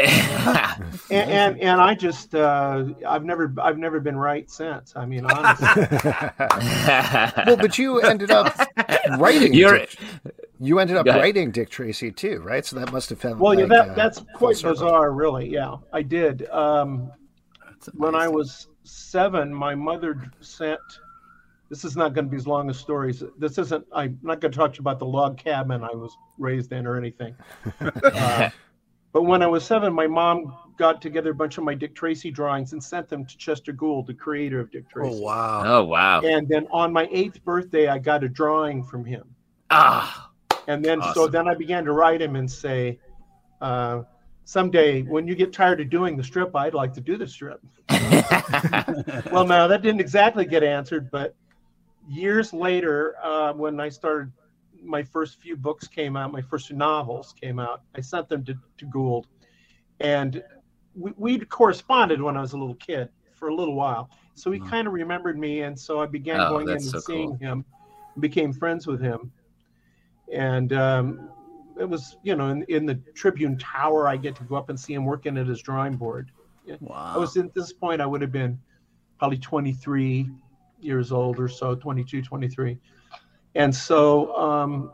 and I just I've never been right since. I mean, honestly. Well, but you ended up writing. You ended up writing Dick Tracy too, right? So that must have been that's quite bizarre, really. Yeah, I did. When I was 7, my mother sent. This is not going to be as long as stories. This isn't. I'm not going to talk about the log cabin I was raised in or anything. But when I was 7, my mom got together a bunch of my Dick Tracy drawings and sent them to Chester Gould, the creator of Dick Tracy. Oh, wow. Oh, wow. And then on my 8th birthday, I got a drawing from him. And then, awesome. So then I began to write him and say, someday when you get tired of doing the strip, I'd like to do the strip. Well, no, that didn't exactly get answered. But years later, when I started, my first few books came out, my first novels came out, I sent them to Gould. And we corresponded when I was a little kid for a little while. So he kind of remembered me. And so I began going in and seeing him. became friends with him. And it was, you know, in the Tribune Tower, I get to go up and see him working at his drawing board. Wow. I was at this point, I would have been probably 23 years old or so, 22, 23. And so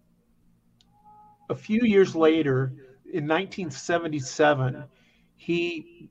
a few years later, in 1977, he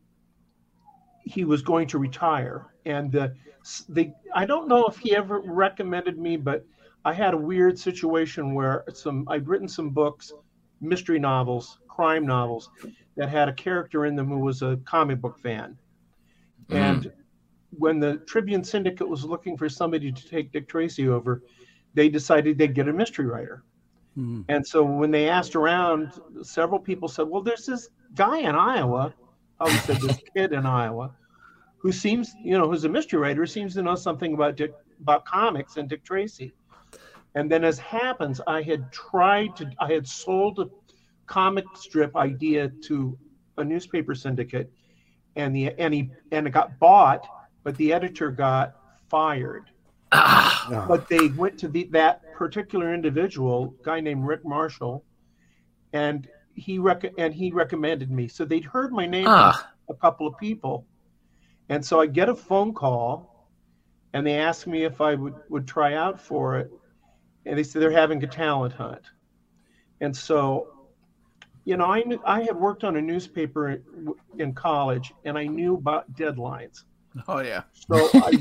was going to retire. And I don't know if he ever recommended me, but I had a weird situation where I'd written some books, mystery novels, crime novels, that had a character in them who was a comic book fan. And when the Tribune Syndicate was looking for somebody to take Dick Tracy over, they decided they'd get a mystery writer. And so when they asked around, several people said, well, there's this guy in Iowa, I said this kid in Iowa, who seems, you know, who's a mystery writer, seems to know something about comics and Dick Tracy. And then, as happens, I had sold a comic strip idea to a newspaper syndicate, and it got bought, but the editor got fired. But they went to that particular individual, guy named Rick Marshall, and he recommended me. So they'd heard my name from a couple of people, and so I get a phone call, and they asked me if I would try out for it. And they said they're having a talent hunt. And so, you know, I had worked on a newspaper in college, and I knew about deadlines. Oh, yeah. So I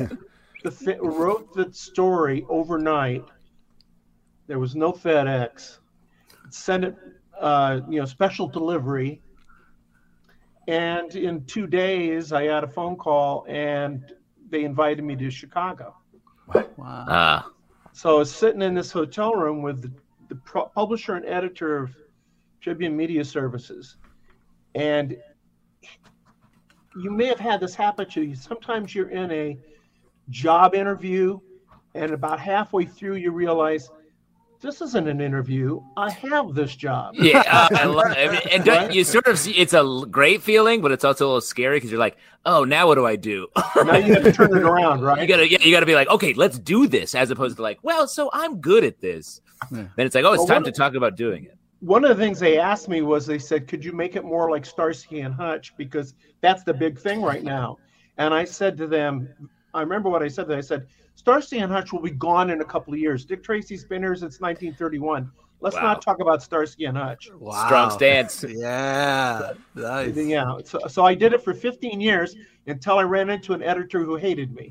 wrote the story overnight. There was no FedEx. Sent it, special delivery. And in 2 days, I had a phone call, and they invited me to Chicago. Wow. So I was sitting in this hotel room with the publisher and editor of Tribune Media Services. And you may have had this happen to you. Sometimes you're in a job interview, and about halfway through you realize, this isn't an interview. I have this job. Yeah, I love it. And right? You sort of see, it's a great feeling, but it's also a little scary because you're like, oh, now what do I do? Now you have to turn it around, right? You gotta be like, okay, let's do this, as opposed to like, well, so I'm good at this. Yeah. Then it's like, oh, it's time to talk about doing it. One of the things they asked me was, they said, could you make it more like Starsky and Hutch, because that's the big thing right now. And I said to them, I remember what I said. I said, Starsky and Hutch will be gone in a couple of years. Dick Tracy's been here since 1931. Let's not talk about Starsky and Hutch. Wow. Strong stance. Yeah. Nice. Yeah. So I did it for 15 years until I ran into an editor who hated me.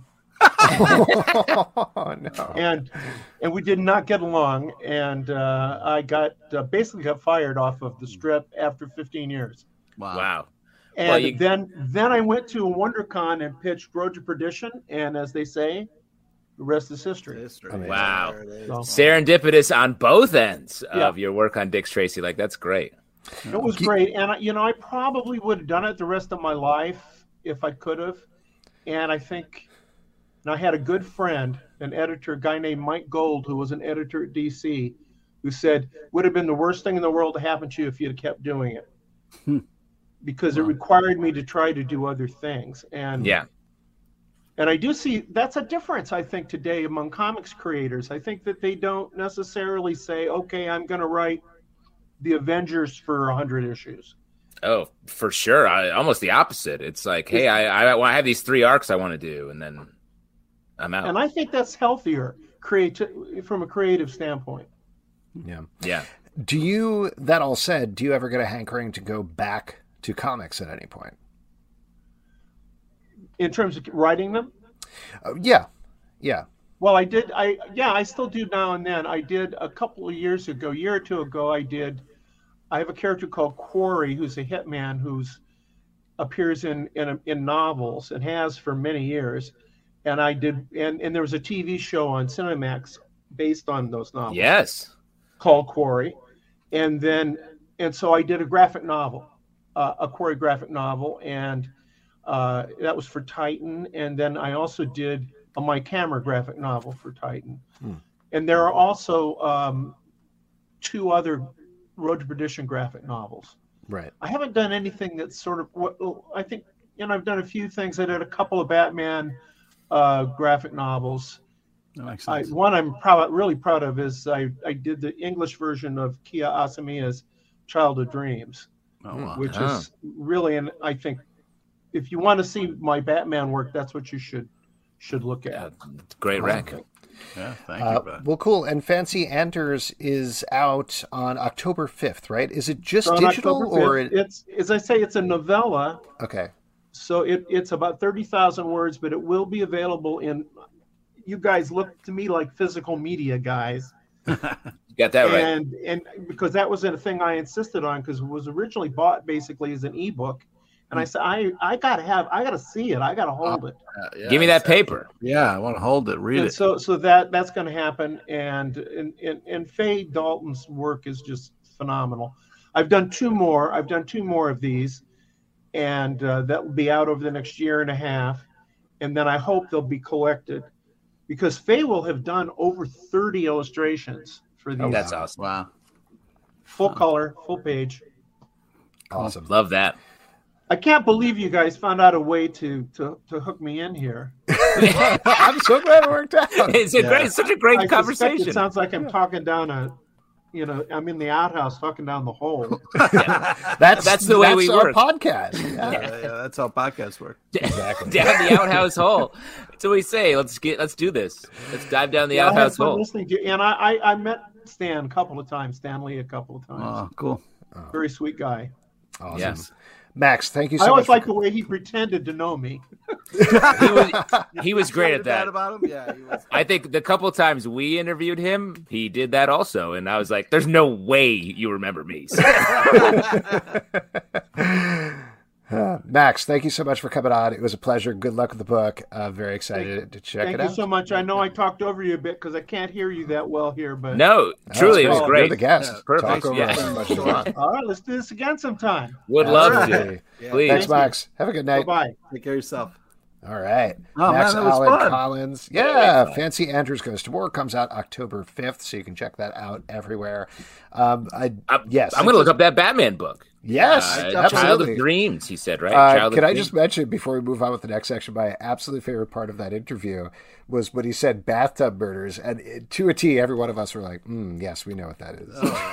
Oh, no. And we did not get along. And I basically got fired off of the strip after 15 years. Wow. And then I went to WonderCon and pitched Road to Perdition. And as they say, the rest is history. Wow. Serendipitous on both ends of your work on Dick Tracy. Like, that's great. It was great. And, I probably would have done it the rest of my life if I could have. And I think I had a good friend, an editor, a guy named Mike Gold, who was an editor at DC, who said, would have been the worst thing in the world to happen to you if you'd have kept doing it. Because it required me to try to do other things. And I do see that's a difference, I think, today among comics creators. I think that they don't necessarily say, okay, I'm going to write the Avengers for 100 issues. Oh, for sure. Almost the opposite. It's like, hey, I have these 3 arcs I want to do, and then I'm out. And I think that's healthier from a creative standpoint. Yeah. Yeah. That all said, do you ever get a hankering to go back to comics at any point? In terms of writing them? Yeah. Well, I did. I still do now and then. I did a couple of years ago, a year or two ago, I have a character called Quarry, who's a hitman who's appears in novels and has for many years. And I did, and there was a TV show on Cinemax based on those novels. Yes. Called Quarry. And so I did a graphic novel, a Quarry graphic novel, and that was for Titan. And then I also did a Mike Hammer graphic novel for Titan. And there are also 2 other Road to Perdition graphic novels. Right. I haven't done anything that's sort of, I think, I've done a few things. I did a couple of Batman graphic novels. That makes sense. One I'm really proud of is I did the English version of Kia Asamiya's Child of Dreams, which is really, and I think if you want to see my Batman work, that's what you should look at. Great rec. Yeah, thank you. Well, cool. And Fancy Anders is out on October 5th, right? Is it just digital or it's as I say, it's a novella. Okay. So it's about 30,000 words, but it will be available in. You guys look to me like physical media guys. You got that right. And because that was a thing I insisted on, because it was originally bought basically as an ebook. And I said, I gotta see it. I gotta hold it. Yeah, give me that paper. Yeah, I want to hold it. Read it. So that's going to happen. And Faye Dalton's work is just phenomenal. I've done two more of these, and that will be out over the next year and a half. And then I hope they'll be collected, because Faye will have done over 30 illustrations for these. Oh, that's awesome! Wow, full color, full page. Awesome. Love that. I can't believe you guys found out a way to hook me in here. I'm so glad it worked out. It's such a great conversation. It sounds like I'm talking down I'm in the outhouse talking down the hole. That's the way we work. Our podcast. Yeah, that's how podcasts work. Exactly. Down the outhouse hole. That's what we say. Let's do this. Let's dive down the outhouse hole. Listening to you. And I met Stan a couple of times. Stanley a couple of times. Oh, cool. Very sweet guy. Awesome. Yes. Max, thank you so much. I always like the way he pretended to know me. He was great at that. About him? Yeah, he was. I think the couple of times we interviewed him, he did that also. And I was like, there's no way you remember me. Max, thank you so much for coming on. It was a pleasure. Good luck with the book. Very excited to check it out. Thank you so much. I know I talked over you a bit because I can't hear you that well here, but no, truly, it was great. You're the guest. Yeah, perfect. Talk over as much as you want. All right, let's do this again sometime. Would love to. Yeah. Please. Thanks, Max. Have a good night. Bye. Take care of yourself. All right. Oh, Max man, that was Allen fun. Collins. Yeah. Fancy Anders Goes to War comes out October 5th, so you can check that out everywhere. I'm going to look up that Batman book. Yes. Child of Dreams, he said, right? Can I just mention, before we move on with the next section, my absolute favorite part of that interview was when he said bathtub murders, and to a T, every one of us were like, yes, we know what that is.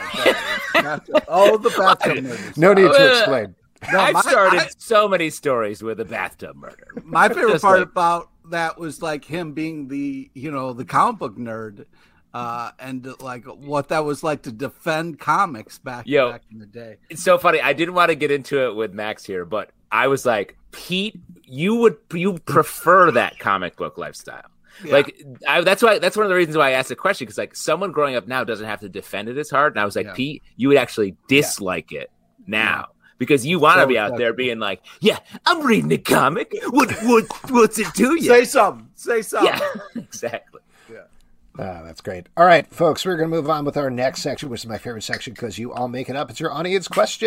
The bathtub murders. No need to explain. No, I've started so many stories with a bathtub murder. My favorite part about that was like him being the comic book nerd, and like what that was like to defend comics back in the day. It's so funny. I didn't want to get into it with Max here, but I was like, Pete, you prefer that comic book lifestyle. Yeah. Like that's one of the reasons why I asked the question, because like someone growing up now doesn't have to defend it as hard. And I was like, Pete, you would actually dislike it now. Yeah. Because you want to be out there being like, yeah, I'm reading a comic. What's it to you? Say something. Yeah, exactly. Yeah. That's great. All right, folks, we're going to move on with our next section, which is my favorite section because you all make it up. It's your audience question.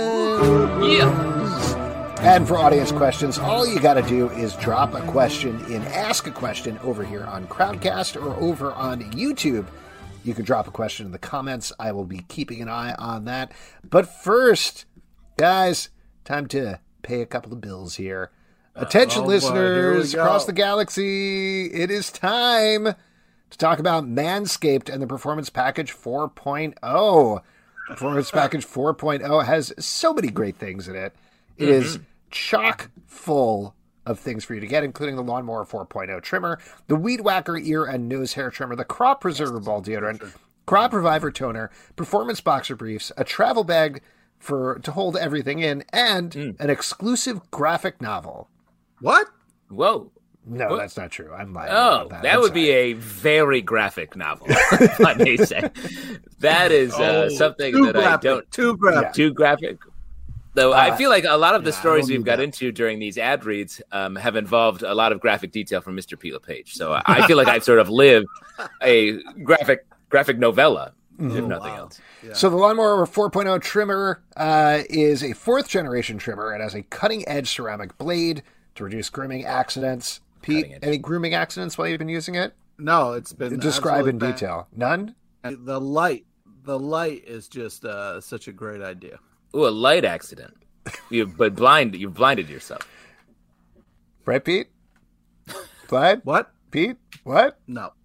Yeah. And for audience questions, all you got to do is drop a question in Ask a Question over here on Crowdcast or over on YouTube. You can drop a question in the comments. I will be keeping an eye on that. But first, guys, time to pay a couple of bills here. Attention, listeners across the galaxy. It is time to talk about Manscaped and the Performance Package 4.0. Performance Package 4.0 has so many great things in it. It is chock full of things for you to get, including the Lawnmower 4.0 trimmer, the Weed Whacker ear and nose hair trimmer, the Crop Preserver ball deodorant, Crop Reviver toner, Performance boxer briefs, a travel bag to hold everything in, and an exclusive graphic novel. What? Whoa. No, that's not true. I'm lying. Oh, that would be a very graphic novel, if I may say. That is something that I don't... Too graphic. Too graphic. Though I feel like a lot of the stories we've got into during these ad reads have involved a lot of graphic detail from Mr. P. LePage. So I feel like I've sort of lived a graphic novella, if nothing else. Yeah. So the Lawnmower 4.0 trimmer is a 4th generation trimmer. It has a cutting-edge ceramic blade to reduce grooming accidents. Pete, any grooming accidents while you've been using it? No, it's been describe in detail. None? The light is just such a great idea. Ooh, a light accident. You've blinded yourself. Right, Pete? Blind? What? Pete? What? No.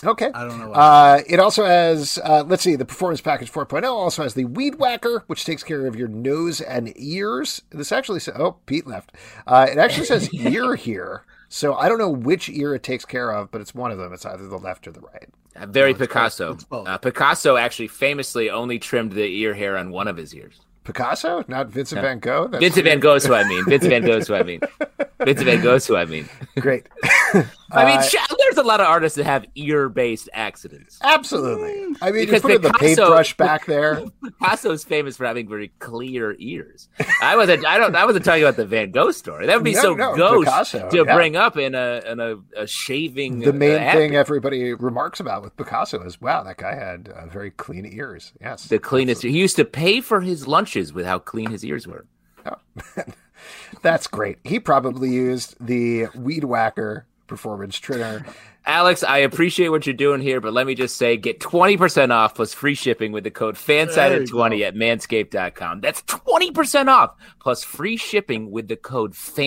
Okay. I don't know. It also has, let's see, the Performance Package 4.0 also has the Weed Whacker, which takes care of your nose and ears. This actually says, oh, Pete left. It actually says ear here. So I don't know which ear it takes care of, but it's one of them. It's either the left or the right. Very Picasso. Picasso actually famously only trimmed the ear hair on one of his ears. Picasso, not Vincent Van Gogh? Vincent Van Gogh is who I mean. Vincent Van Gogh is who I mean. Vincent Van Gogh is who I mean. Great. I mean, there's a lot of artists that have ear-based accidents. Absolutely. I mean, because you put the paintbrush back there. Picasso's famous for having very clear ears. I wasn't talking about the Van Gogh story. That would be gauche Picasso, to bring up in a shaving. The main thing everybody remarks about with Picasso is, wow, that guy had very clean ears. Yes, the cleanest. Absolutely. He used to pay for his lunches with how clean his ears were. Oh. That's great. He probably used the Weed Whacker performance trimmer. Alex, I appreciate what you're doing here, but let me just say, get 20% off plus free shipping with the code FANSIDED20 at manscaped.com. That's 20% off plus free shipping with the code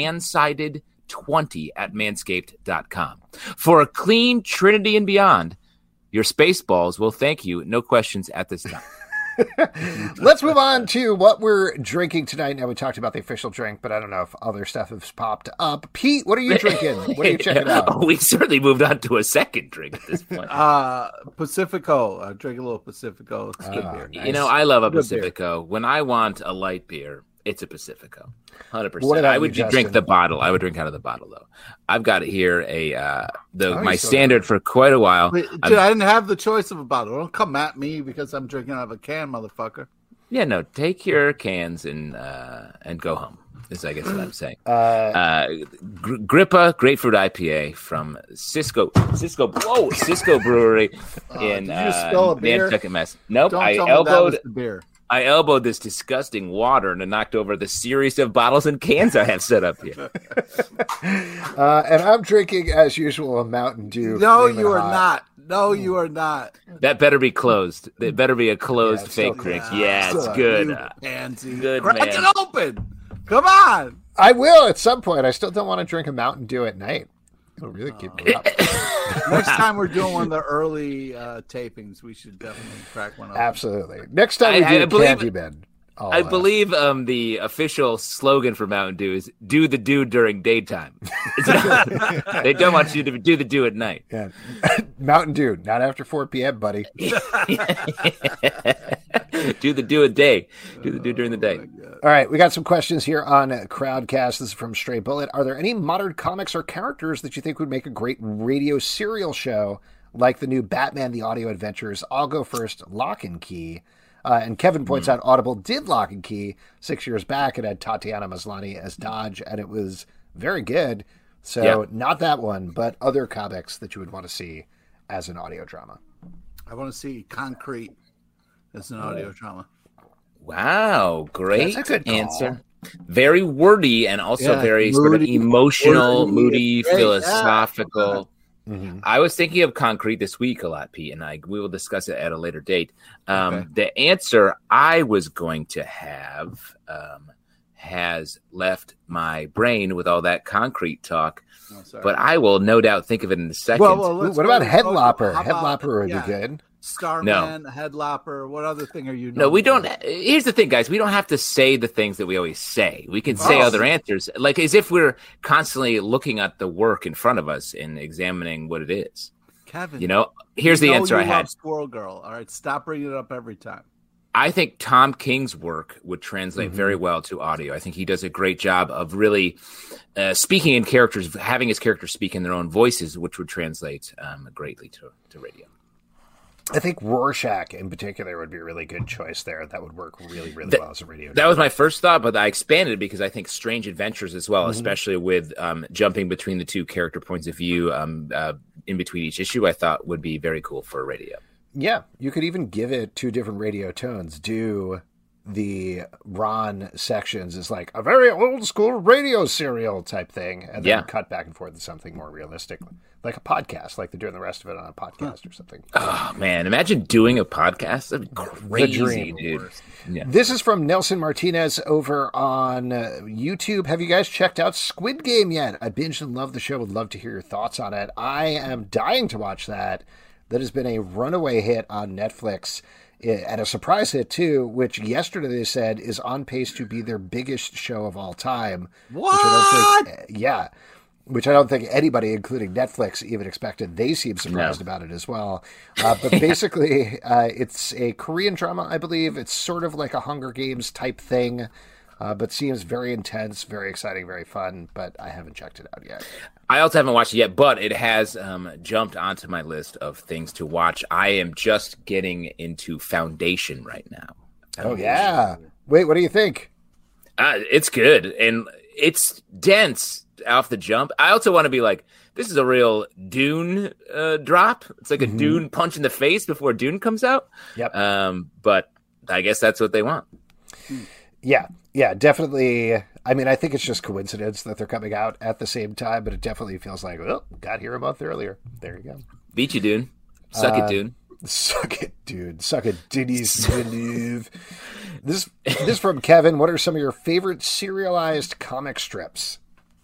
FANSIDED20 at manscaped.com. For a clean Trinity and beyond, your Spaceballs will thank you. No questions at this time. Let's move on to what we're drinking tonight. Now, we talked about the official drink, but I don't know if other stuff has popped up. Pete, what are you drinking? What are you checking out? We certainly moved on to a second drink at this point. Pacifico. I drink a little Pacifico. It's good beer. Nice. You know, I love a Pacifico. When I want a light beer, it's a Pacifico. 100%. I would drink the bottle. I would drink out of the bottle, though. I've got here my standard for quite a while. Wait, dude, I didn't have the choice of a bottle. Don't come at me because I'm drinking out of a can, motherfucker. Yeah, no. Take your cans and go home. Is I guess what I'm saying. Grippa Grapefruit IPA from Cisco Brewery in Nantucket, Mass. Nope, I elbowed this disgusting water and knocked over the series of bottles and cans I have set up here. And I'm drinking, as usual, a Mountain Dew. No, you are not. No, you are not. That better be closed. It better be a closed fake drink. Yeah, it's good. Good, crack man. It open. Come on. I will at some point. I still don't want to drink a Mountain Dew at night. It'll really keep me up. Next time we're doing one of the early tapings, we should definitely crack one open. Absolutely. Next time we do Candyman. I believe the official slogan for Mountain Dew is "Do the do during daytime." They don't want you to do the do at night. Yeah. Mountain Dew, not after 4 p.m., buddy. Do the do a day. Do the do during the day. All right, we got some questions here on Crowdcast. This is from Stray Bullet. Are there any modern comics or characters that you think would make a great radio serial show, like the new Batman: The Audio Adventures? I'll go first. Lock and Key. And Kevin points out Audible did Lock and Key 6 years back. It had Tatiana Maslany as Dodge, and it was very good. So not that one, but other comics that you would want to see as an audio drama. I want to see Concrete as an audio drama. Wow, great answer. Very wordy and also very sort of emotional, moody, philosophical. Mm-hmm. I was thinking of Concrete this week a lot, Pete, and we will discuss it at a later date. The answer I was going to have has left my brain with all that Concrete talk, but I will no doubt think of it in a second. Well, what about Headlopper? Headlopper would be good. Starman, Headlopper. What other thing are you? No, we don't. Here's the thing, guys. We don't have to say the things that we always say. We can say other answers, like as if we're constantly looking at the work in front of us and examining what it is. Kevin, here's the answer I had. Squirrel Girl. All right, stop bringing it up every time. I think Tom King's work would translate very well to audio. I think he does a great job of really speaking in characters, having his characters speak in their own voices, which would translate greatly to radio. I think Rorschach in particular would be a really good choice there. That would work really, really well as a radio. That was my first thought, but I expanded it because I think Strange Adventures as well, especially with jumping between the two character points of view in between each issue, I thought would be very cool for radio. Yeah, you could even give it 2 different radio tones. Do the Ron sections is like a very old school radio serial type thing, and then cut back and forth to something more realistic, like a podcast, like they're doing the rest of it on a podcast or something. Oh man, imagine doing a podcast. That'd be crazy, dude. Yeah. This is from Nelson Martinez over on YouTube. Have you guys checked out Squid Game yet? I binged and loved the show. Would love to hear your thoughts on it. I am dying to watch that. that has been a runaway hit on Netflix, and a surprise hit too, which yesterday they said is on pace to be their biggest show of all time. What? Which I don't think anybody, including Netflix, even expected. They seem surprised about it as well. But basically, it's a Korean drama, I believe. It's sort of like a Hunger Games type thing, but seems very intense, very exciting, very fun. But I haven't checked it out yet. I also haven't watched it yet, but it has jumped onto my list of things to watch. I am just getting into Foundation right now. Oh, yeah. Wait, what do you think? It's good, and it's dense off the jump. I also want to be like, this is a real Dune drop. It's like a Dune punch in the face before Dune comes out. Yep. But I guess that's what they want. Yeah, definitely. I mean, I think it's just coincidence that they're coming out at the same time, but it definitely feels like, well, got here a month earlier. There you go. Beat you, Dune. Suck it, Dune. Suck it, dude. Suck it, Denis Villeneuve. This from Kevin. What are some of your favorite serialized comic strips?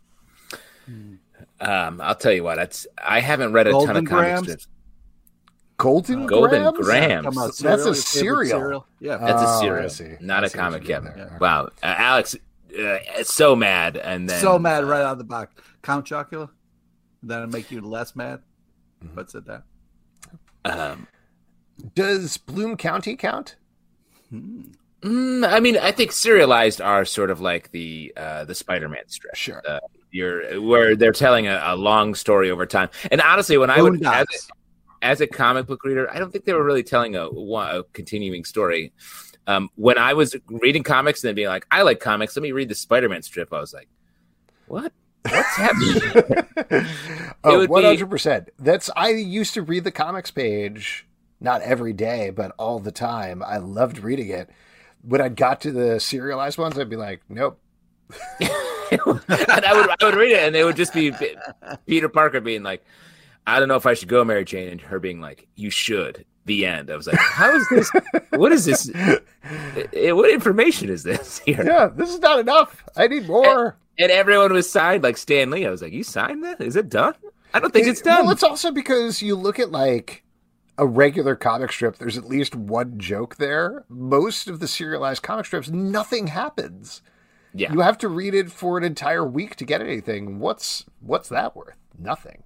I'll tell you what. I haven't read a ton of comic strips. Golden Grams? That's a cereal. Yeah, that's a cereal. Not a comic, Kevin. Yeah. Wow, Alex, so mad, and then so mad right out of the box. Count Chocula? That'll make you less mad. What's it that? Does Bloom County count? I mean, I think serialized are sort of like the Spider-Man strip. Sure. Where they're telling a long story over time. And honestly, when I would as a comic book reader, I don't think they were really telling a continuing story. When I was reading comics and then being like, I like comics, let me read the Spider-Man strip, I was like, what? What's happening? 100%. I used to read the comics page, not every day, but all the time. I loved reading it. When I got to the serialized ones, I'd be like, nope. And I would read it, and they would just be Peter Parker being like, I don't know if I should go, Mary Jane, and her being like, you should. The end. I was like, how is this? What is this? What information is this here? Yeah, this is not enough. I need more. And everyone was signed, like Stan Lee. I was like, you signed that? Is it done? I don't think it's done. Well, it's also because you look at like a regular comic strip, there's at least one joke there. Most of the serialized comic strips, nothing happens. Yeah. You have to read it for an entire week to get anything. What's that worth? Nothing.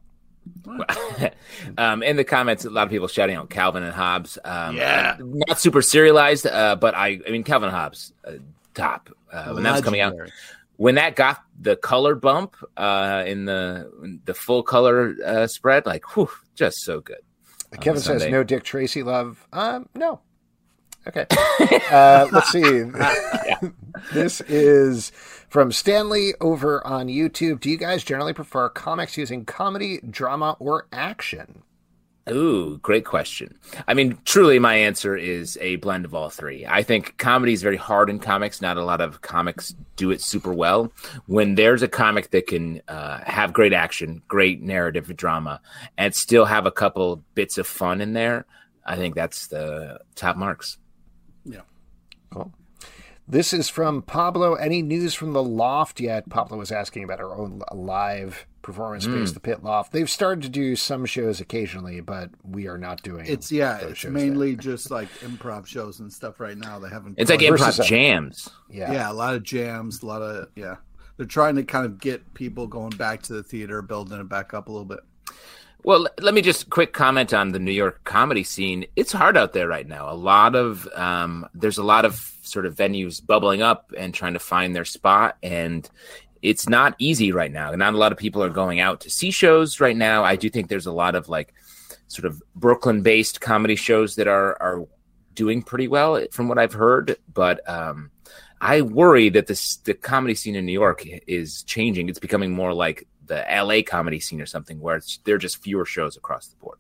In the comments, a lot of people shouting out Calvin and Hobbes. Not super serialized, but I mean Calvin and Hobbes, top. When that was coming out, when that got the color bump in the full color spread, like, whew, just so good. Kevin says no Dick Tracy love. No. Okay. Let's see. This is from Stanley over on YouTube. Do you guys generally prefer comics using comedy, drama, or action? Ooh, great question. I mean, truly, my answer is a blend of all three. I think comedy is very hard in comics. Not a lot of comics do it super well. When there's a comic that can have great action, great narrative drama, and still have a couple bits of fun in there, I think that's the top marks. Yeah. Cool. This is from Pablo. Any news from the Loft yet? Pablo was asking about our own live performance space, the Pit Loft. They've started to do some shows occasionally, but we are not doing it's mainly just like improv shows and stuff right now. They haven't. It's like improv jams. Yeah, a lot of jams, They're trying to kind of get people going back to the theater, building it back up a little bit. Well, let me just quick comment on the New York comedy scene. It's hard out there right now. There's a lot of sort of venues bubbling up and trying to find their spot, and it's not easy right now. Not a lot of people are going out to see shows right now. I do think there's a lot of like sort of Brooklyn-based comedy shows that are doing pretty well from what I've heard, but I worry that the comedy scene in New York is changing. It's becoming more like the LA comedy scene or something where there are just fewer shows across the board.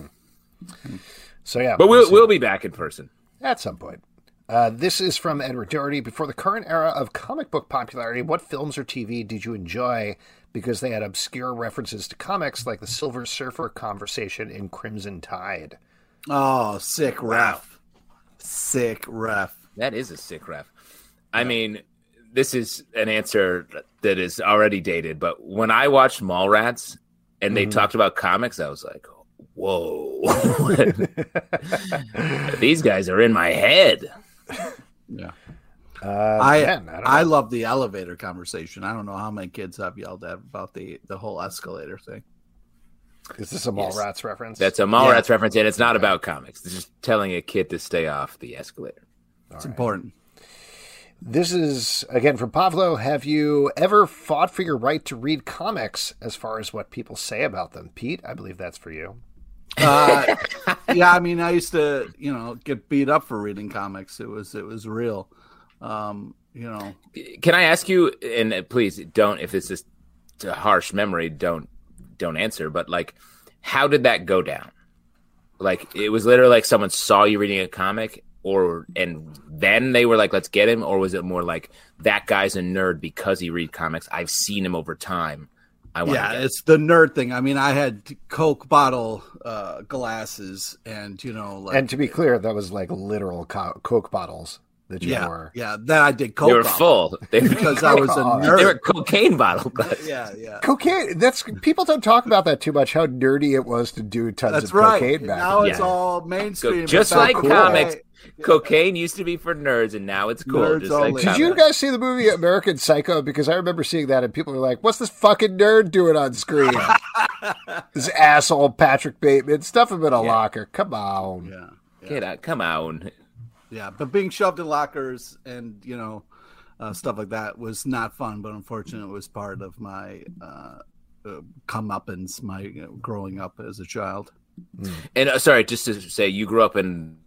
So yeah, but we'll be back in person at some point. This is from Edward Doherty. Before the current era of comic book popularity, what films or TV did you enjoy because they had obscure references to comics like the Silver Surfer conversation in Crimson Tide? Oh, sick ref. Sick ref. That is a sick ref. I mean, this is an answer that is already dated, but when I watched Mallrats and they talked about comics, I was like, whoa, these guys are in my head. Yeah. I love the elevator conversation. I don't know how many kids I've yelled at about the whole escalator thing. Is this a Mallrats reference? That's a Mallrats reference, and it's not about comics. It's just telling a kid to stay off the escalator. It's important. This is, again, from Pavlo. Have you ever fought for your right to read comics as far as what people say about them? Pete, I believe that's for you. Yeah, I mean, I used to, get beat up for reading comics. It was real. Can I ask you, and please don't, if this is a harsh memory, don't answer, but like, how did that go down? Like, it was literally like someone saw you reading a comic, and then they were like, let's get him? Or was it more like, that guy's a nerd because he read comics, I've seen him over time, it's the nerd thing. I mean, I had Coke bottle glasses, and and to be clear, that was like literal Coke bottles that you wore. Yeah, then I did Coke. They were full because I was a nerd. They were cocaine bottle glasses. Yeah. Cocaine. People don't talk about that too much. How dirty it was to do tons of cocaine back. Now it's all mainstream. Just like comics. Cocaine used to be for nerds, and now it's cool. Just like did you guys see the movie American Psycho? Because I remember seeing that, and people were like, "What's this fucking nerd doing on screen?" This asshole Patrick Bateman, stuff him in a locker. Come on, get out. Come on. Yeah, but being shoved in lockers and stuff like that was not fun. But unfortunately, it was part of my comeuppance, my growing up as a child. And sorry, just to say, you grew up in.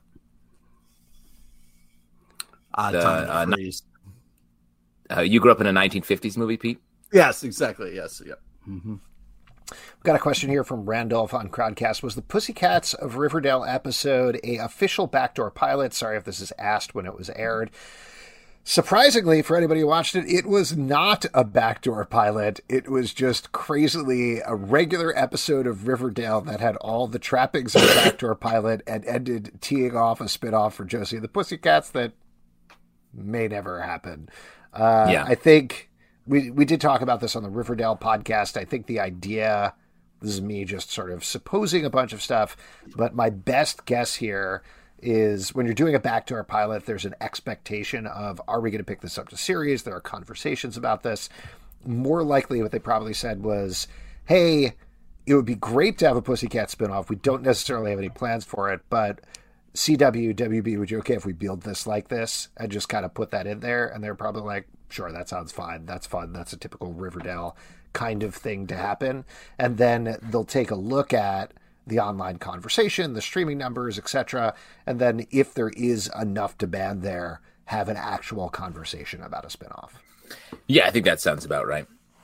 You grew up in a 1950s movie, Pete? Yes, exactly. Yes. Yep. Mm-hmm. We've got a question here from Randolph on Crowdcast. Was the Pussycats of Riverdale episode a official backdoor pilot? Sorry if this is asked when it was aired. Surprisingly, for anybody who watched it, it was not a backdoor pilot. It was just crazily a regular episode of Riverdale that had all the trappings of a backdoor pilot and ended teeing off a spinoff for Josie and the Pussycats that may never happen. I think we did talk about this on the Riverdale podcast. I think the idea, this is me just sort of supposing a bunch of stuff, but my best guess here is when you're doing a backdoor pilot, there's an expectation of, are we going to pick this up to series? There are conversations about this. More likely what they probably said was, hey, it would be great to have a Pussycat spinoff. We don't necessarily have any plans for it, but CW, WB, would you okay if we build this like this and just kind of put that in there? And they're probably like, sure, that sounds fine. That's fun. That's a typical Riverdale kind of thing to happen. And then they'll take a look at the online conversation, the streaming numbers, etc. And then if there is enough demand there, have an actual conversation about a spinoff. Yeah, I think that sounds about right.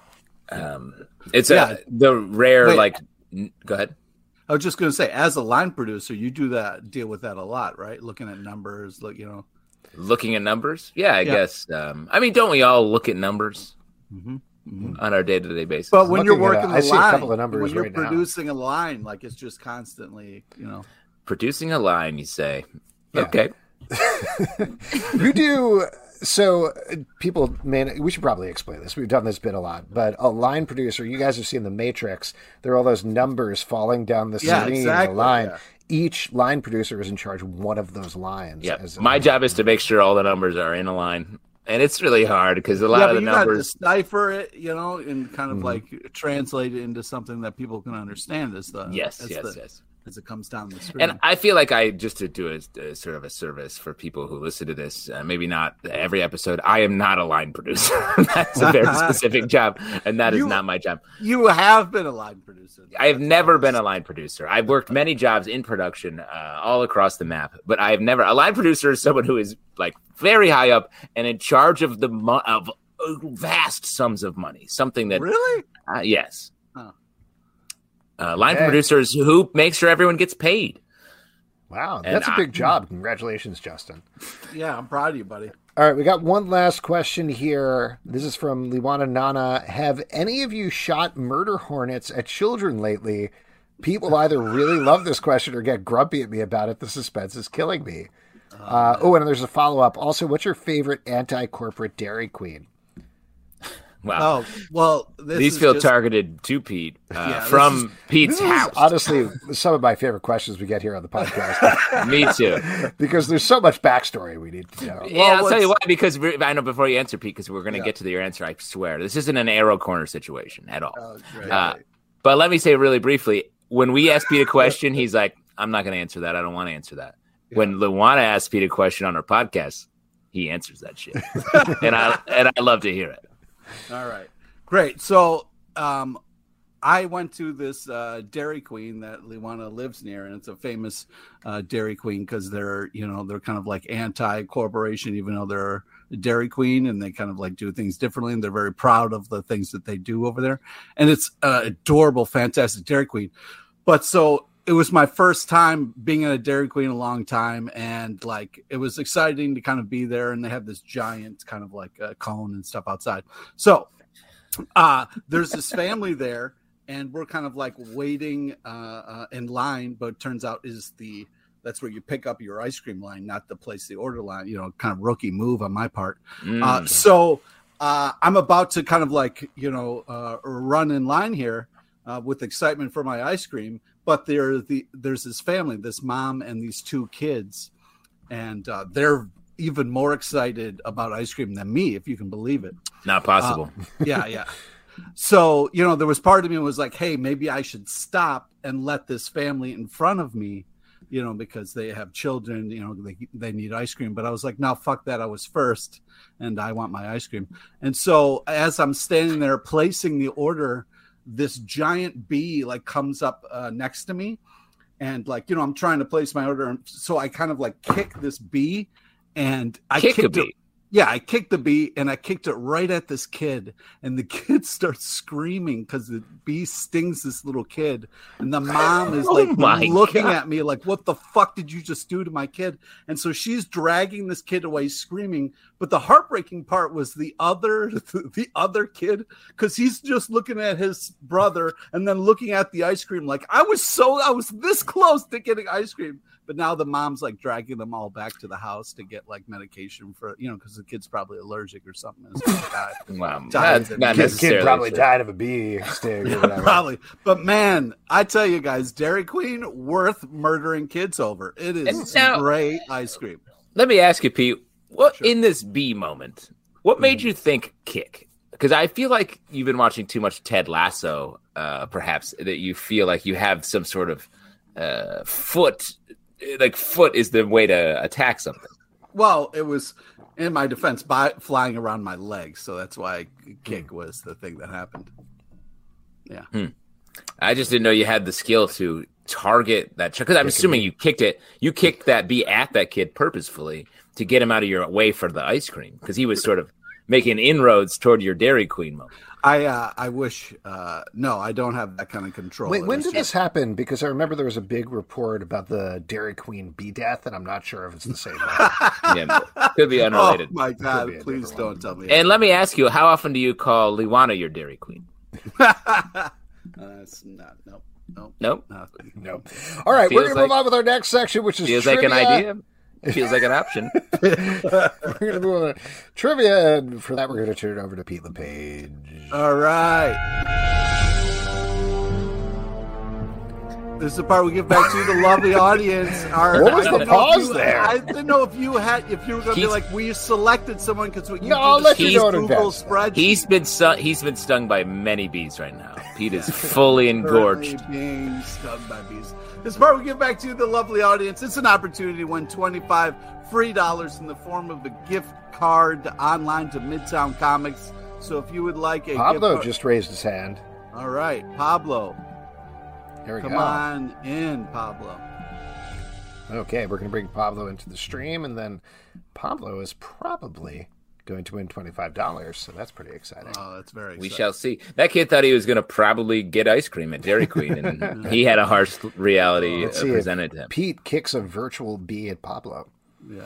It's the rare, go ahead. I was just going to say, as a line producer, you deal with that a lot, right? Looking at numbers, Looking at numbers? Yeah, I guess. I mean, don't we all look at numbers on our day-to-day basis? But when you're working I see a couple of numbers when you're right producing now. A line, it's just constantly, Producing a line, you say. Yeah. Okay. You do. So people, we should probably explain this. We've done this bit a lot, but a line producer, you guys have seen The Matrix. There are all those numbers falling down the screen, the line. Yeah. Each line producer is in charge of one of those lines. Yeah. My job is to make sure all the numbers are in a line. And it's really hard because a lot of the numbers. You got to decipher it, and kind of translate it into something that people can understand as it comes down the screen. And I feel like just to do a sort of a service for people who listen to this, maybe not every episode, I am not a line producer. That's a very specific job, and that is not my job. You have been a line producer. I have never been a line producer. I've worked many jobs in production all across the map, but I have never. A line producer is someone who is very high up and in charge of of vast sums of money. Something that really, yes. Line producers who make sure everyone gets paid. Wow, that's a big job. Congratulations, Justin. Yeah, I'm proud of you, buddy. All right, we got one last question here. This is from Liwana Nana. Have any of you shot murder hornets at children lately? People either really love this question or get grumpy at me about it. The suspense is killing me. And there's a follow-up. Also, what's your favorite anti-corporate Dairy Queen? Wow. Oh, well, these feel targeted to Pete from Pete's house. Honestly, some of my favorite questions we get here on the podcast. Me too. Because there's so much backstory we need to know. Yeah, I'll tell you why. Because I know before you answer, Pete, because we're going to get to your answer. I swear, this isn't an arrow corner situation at all. Oh, but let me say really briefly: when we ask Pete a question, he's like, "I'm not going to answer that. I don't want to answer that." Yeah. When Luana asks Pete a question on our podcast, he answers that shit, and I love to hear it. All right, great. So I went to this Dairy Queen that Luana lives near, and it's a famous Dairy Queen because they're kind of like anti-corporation, even though they're a Dairy Queen, and they kind of like do things differently, and they're very proud of the things that they do over there. And it's adorable, fantastic Dairy Queen. But so it was my first time being at a Dairy Queen in a long time, and like it was exciting to kind of be there. And they have this giant kind of like cone and stuff outside. So there's this family there, and we're kind of like waiting in line. But it turns out that's where you pick up your ice cream line, not the place the order line. Kind of rookie move on my part. So I'm about to kind of like run in line here with excitement for my ice cream. But there's this family, this mom and these two kids, and they're even more excited about ice cream than me, if you can believe it. Not possible. Yeah. So, there was part of me that was like, hey, maybe I should stop and let this family in front of me, because they have children, they need ice cream. But I was like, no, fuck that. I was first and I want my ice cream. And so as I'm standing there placing the order, this giant bee like comes up next to me, and like I'm trying to place my order, and so I kind of like kick this bee, and I kicked a bee. Yeah, I kicked the bee, and I kicked it right at this kid, and the kid starts screaming because the bee stings this little kid, and the mom is like looking at me like, what the fuck did you just do to my kid? And so she's dragging this kid away screaming. But the heartbreaking part was the other kid, because he's just looking at his brother and then looking at the ice cream like I was this close to getting ice cream. But now the mom's like dragging them all back to the house to get like medication for, because the kid's probably allergic or something. Wow, that's not necessarily. Kid probably died of a bee sting or whatever. Probably. But man, I tell you guys, Dairy Queen worth murdering kids over. It is great ice cream. Let me ask you, Pete, in this bee moment, what made you think kick? Because I feel like you've been watching too much Ted Lasso, perhaps, that you feel like you have some sort of foot is the way to attack something. Well, it was, in my defense, flying around my legs, so that's why kick was the thing that happened. Yeah. I just didn't know you had the skill to target that, because I'm assuming you kicked that bee at that kid purposefully to get him out of your way for the ice cream, because he was sort of making inroads toward your Dairy Queen moment. I wish, no, I don't have that kind of control. Wait, when did this happen? Because I remember there was a big report about the Dairy Queen bee death, and I'm not sure if it's the same one. Yeah, could be unrelated. Oh my God, please don't tell me. And let me ask you, how often do you call Luana your Dairy Queen? That's not, nope. Nope. All right, we're going to move on with our next section, which is feels trivia. Like an idea. It feels like an option. We're going to move on to trivia, and for that, we're going to turn it over to Pete LePage. All right. This is the part we give back to the lovely audience. What was the pause there? I didn't know if you were going to be like, we selected someone because you I'll let you know in Google advance. spreadsheet. He's been stung by many bees right now. Pete is fully engorged. Being stung by bees. This part we give back to the lovely audience. It's an opportunity to win $25 free in the form of a gift card online to Midtown Comics. So if you would like a Pablo just raised his hand. All right, Pablo. Here we go. Come on in, Pablo. Okay, we're going to bring Pablo into the stream, and then Pablo is probably going to win $25, so that's pretty exciting. Oh, that's very exciting. We shall see. That kid thought he was going to probably get ice cream at Dairy Queen, and he had a harsh reality presented to him. Pete kicks a virtual bee at Pablo. Yeah.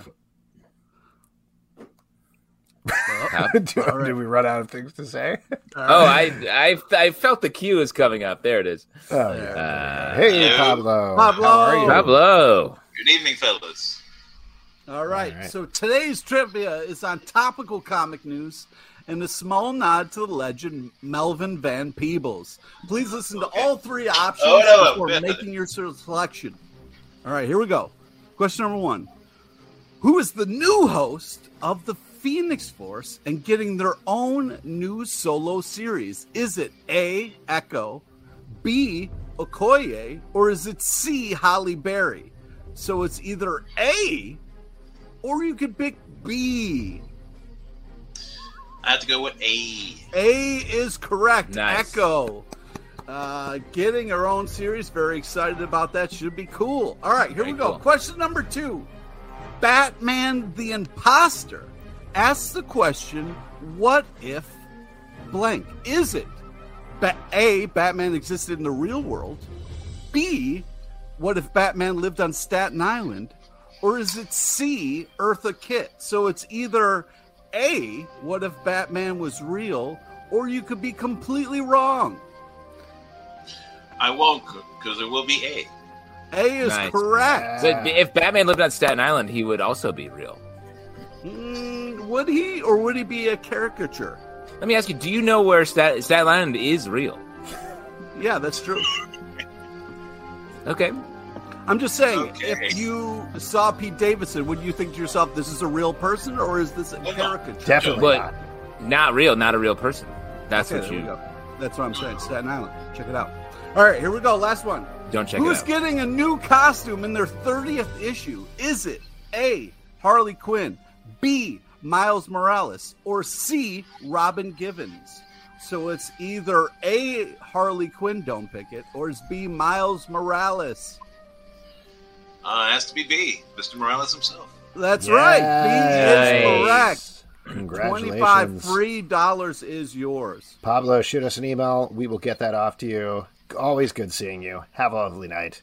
Did we run out of things to say? I felt the cue is coming up. There it is. Oh, yeah. Hey, Pablo. Pablo. How are you? Pablo. Good evening, fellas. All right. So today's trivia is on topical comic news and a small nod to the legend Melvin Van Peebles. Please listen to all three options before making your selection. All right, here we go. Question number 1. Who is the new host of the Phoenix Force and getting their own new solo series? Is it A, Echo, B, Okoye, or is it C, Holly Berry? So it's either A, or you could pick B. I have to go with A. A is correct. Nice. Echo. Getting her own series. Very excited about that. Should be cool. All right, here we go. Cool. Question number 2. Batman the Imposter asks the question, what if blank? Is it A, Batman existed in the real world? B, what if Batman lived on Staten Island? Or is it C, Eartha Kitt? So it's either A, what if Batman was real? Or you could be completely wrong. I won't, because it will be A. A is correct. But if Batman lived on Staten Island, he would also be real. Would he, or would he be a caricature? Let me ask you, do you know where Staten Island is real? Yeah, that's true. Okay. I'm just saying, if you saw Pete Davidson, would you think to yourself, this is a real person, or is this a caricature? Definitely not real, not a real person. That's Okay, what there you... we go. That's what I'm saying. Staten Island. Check it out. All right, here we go. Last one. Don't check it Who's out. getting a new costume in their 30th issue? Is it A, Harley Quinn, B, Miles Morales, or C, Robin Givens? So it's either A, Harley Quinn, don't pick it, or it's B, Miles Morales. It has to be B, Mr. Morales himself. That's right. B is correct. Congratulations. $25 free dollars is yours. Pablo, shoot us an email. We will get that off to you. Always good seeing you. Have a lovely night.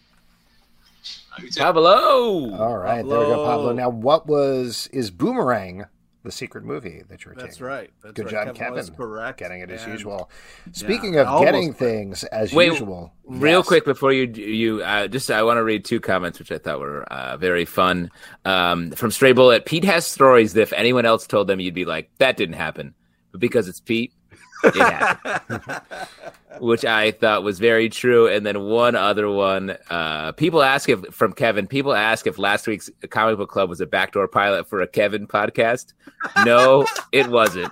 Pablo! All right, there we go, Pablo. Now, is Boomerang the secret movie that you were taking? That's right. That's Good right. job, Kevin was Kevin. correct. Getting it as And- usual. Yeah, Speaking of getting things as usual. Real yes. quick before you I want to read 2 comments which I thought were very fun. From Stray Bullet, Pete has stories that if anyone else told them, you'd be like, that didn't happen. But because it's Pete, it happened. Which I thought was very true. And then one other one, people ask if last week's Comic Book Club was a backdoor pilot for a Kevin podcast. No, it wasn't.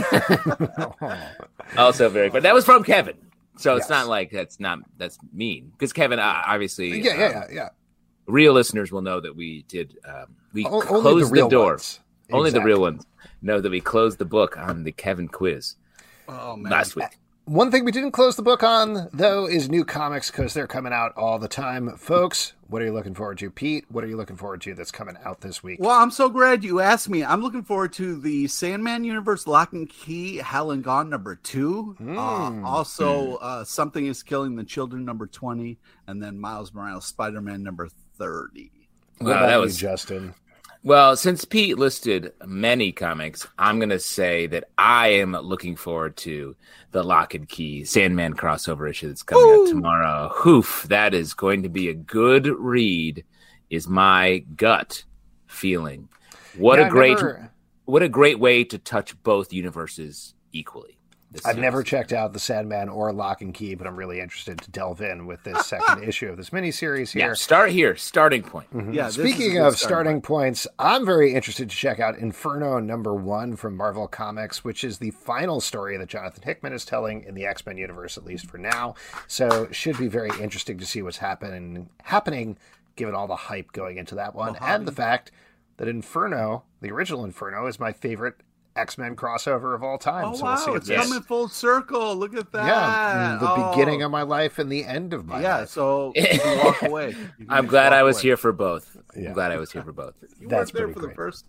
Also very fun. That was from Kevin. So it's not like that's mean. Because Kevin, obviously, Yeah. real listeners will know that we did, Only closed the real the door. ones. Only the Exactly. real ones know that we closed the book on the Kevin quiz last week. One thing we didn't close the book on, though, is new comics because they're coming out all the time. Folks, what are you looking forward to? Pete, what are you looking forward to that's coming out this week? Well, I'm so glad you asked me. I'm looking forward to the Sandman Universe Lock and Key Hell and Gone #2. Also, Something is Killing the Children #20, and then Miles Morales Spider-Man #30. What Wow, about that you, was Justin? Well, since Pete listed many comics, I'm going to say that I am looking forward to the Lock and Key Sandman crossover issue that's coming out tomorrow. Hoof, that is going to be a good read, is my gut feeling. What a great way to touch both universes equally. I've never checked out the Sandman or Lock and Key, but I'm really interested to delve in with this second issue of this miniseries here. Yeah, start here. Starting point. Mm-hmm. Yeah. Speaking of starting points, I'm very interested to check out Inferno #1 from Marvel Comics, which is the final story that Jonathan Hickman is telling in the X-Men universe, at least for now. So it should be very interesting to see what's happening, given all the hype going into that one, and the fact that Inferno, the original Inferno, is my favorite X-Men crossover of all time. Oh, so wow. we'll see if It's coming full circle. Look at that. Yeah, the beginning of my life and the end of my life. Yeah, so you can walk away. I'm glad I was here for both. Yeah. I'm glad I was here for both. You That's weren't there pretty for great. the first.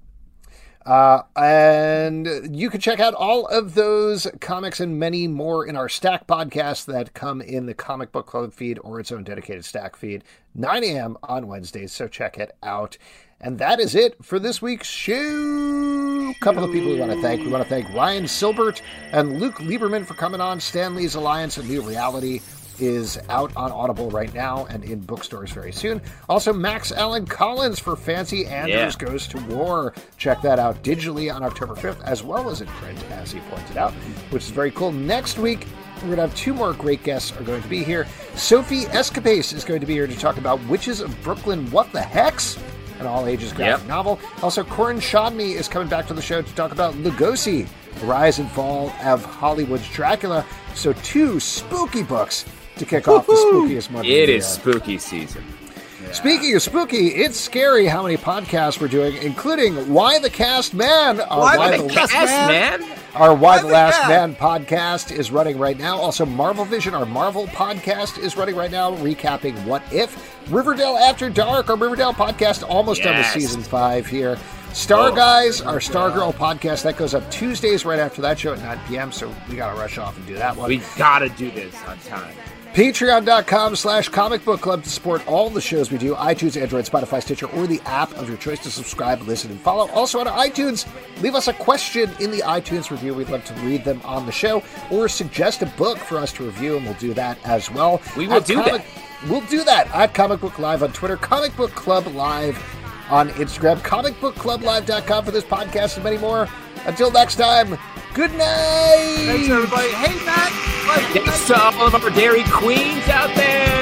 And you can check out all of those comics and many more in our Stack podcast that come in the Comic Book Club feed or its own dedicated Stack feed, 9 a.m. on Wednesdays, so check it out. And that is it for this week's show. A couple of people we want to thank. We want to thank Ryan Silbert and Luke Lieberman for coming on, Stan Lee's Alliance, A New Reality, is out on Audible right now and in bookstores very soon. Also, Max Allan Collins for Fancy Anders Goes to War. Check that out digitally on October 5th, as well as in print, as he pointed out, which is very cool. Next week, we're going to have two more great guests are going to be here. Sophie Escapes is going to be here to talk about Witches of Brooklyn, What the Hex? An all-ages graphic novel. Also, Corin Shodney is coming back to the show to talk about Lugosi, The Rise and Fall of Hollywood's Dracula. So 2 spooky books to kick off the spookiest month. It is spooky season. Yeah. Speaking of spooky, it's scary how many podcasts we're doing, including Why the Cast Man. Why the Cast Man? Our Why the Last Man podcast is running right now. Also, Marvel Vision, our Marvel podcast, is running right now, recapping What If. Riverdale After Dark, our Riverdale podcast, almost done with season 5 here. Star Guys, our Stargirl podcast, that goes up Tuesdays right after that show at 9 p.m., so we got to rush off and do that one. We got to do this on time. Patreon.com/Comic Book Club to support all the shows we do. iTunes, Android, Spotify, Stitcher, or the app of your choice to subscribe, listen, and follow. Also on iTunes, leave us a question in the iTunes review. We'd love to read them on the show, or suggest a book for us to review, and we'll do that as well. We will do that. We'll do that at Comic Book Live on Twitter, Comic Book Club Live on Instagram, comicbookclublive.com for this podcast and many more. Until next time, good night! Thanks, everybody. Hey, Matt! Thanks to all of our Dairy Queens out there!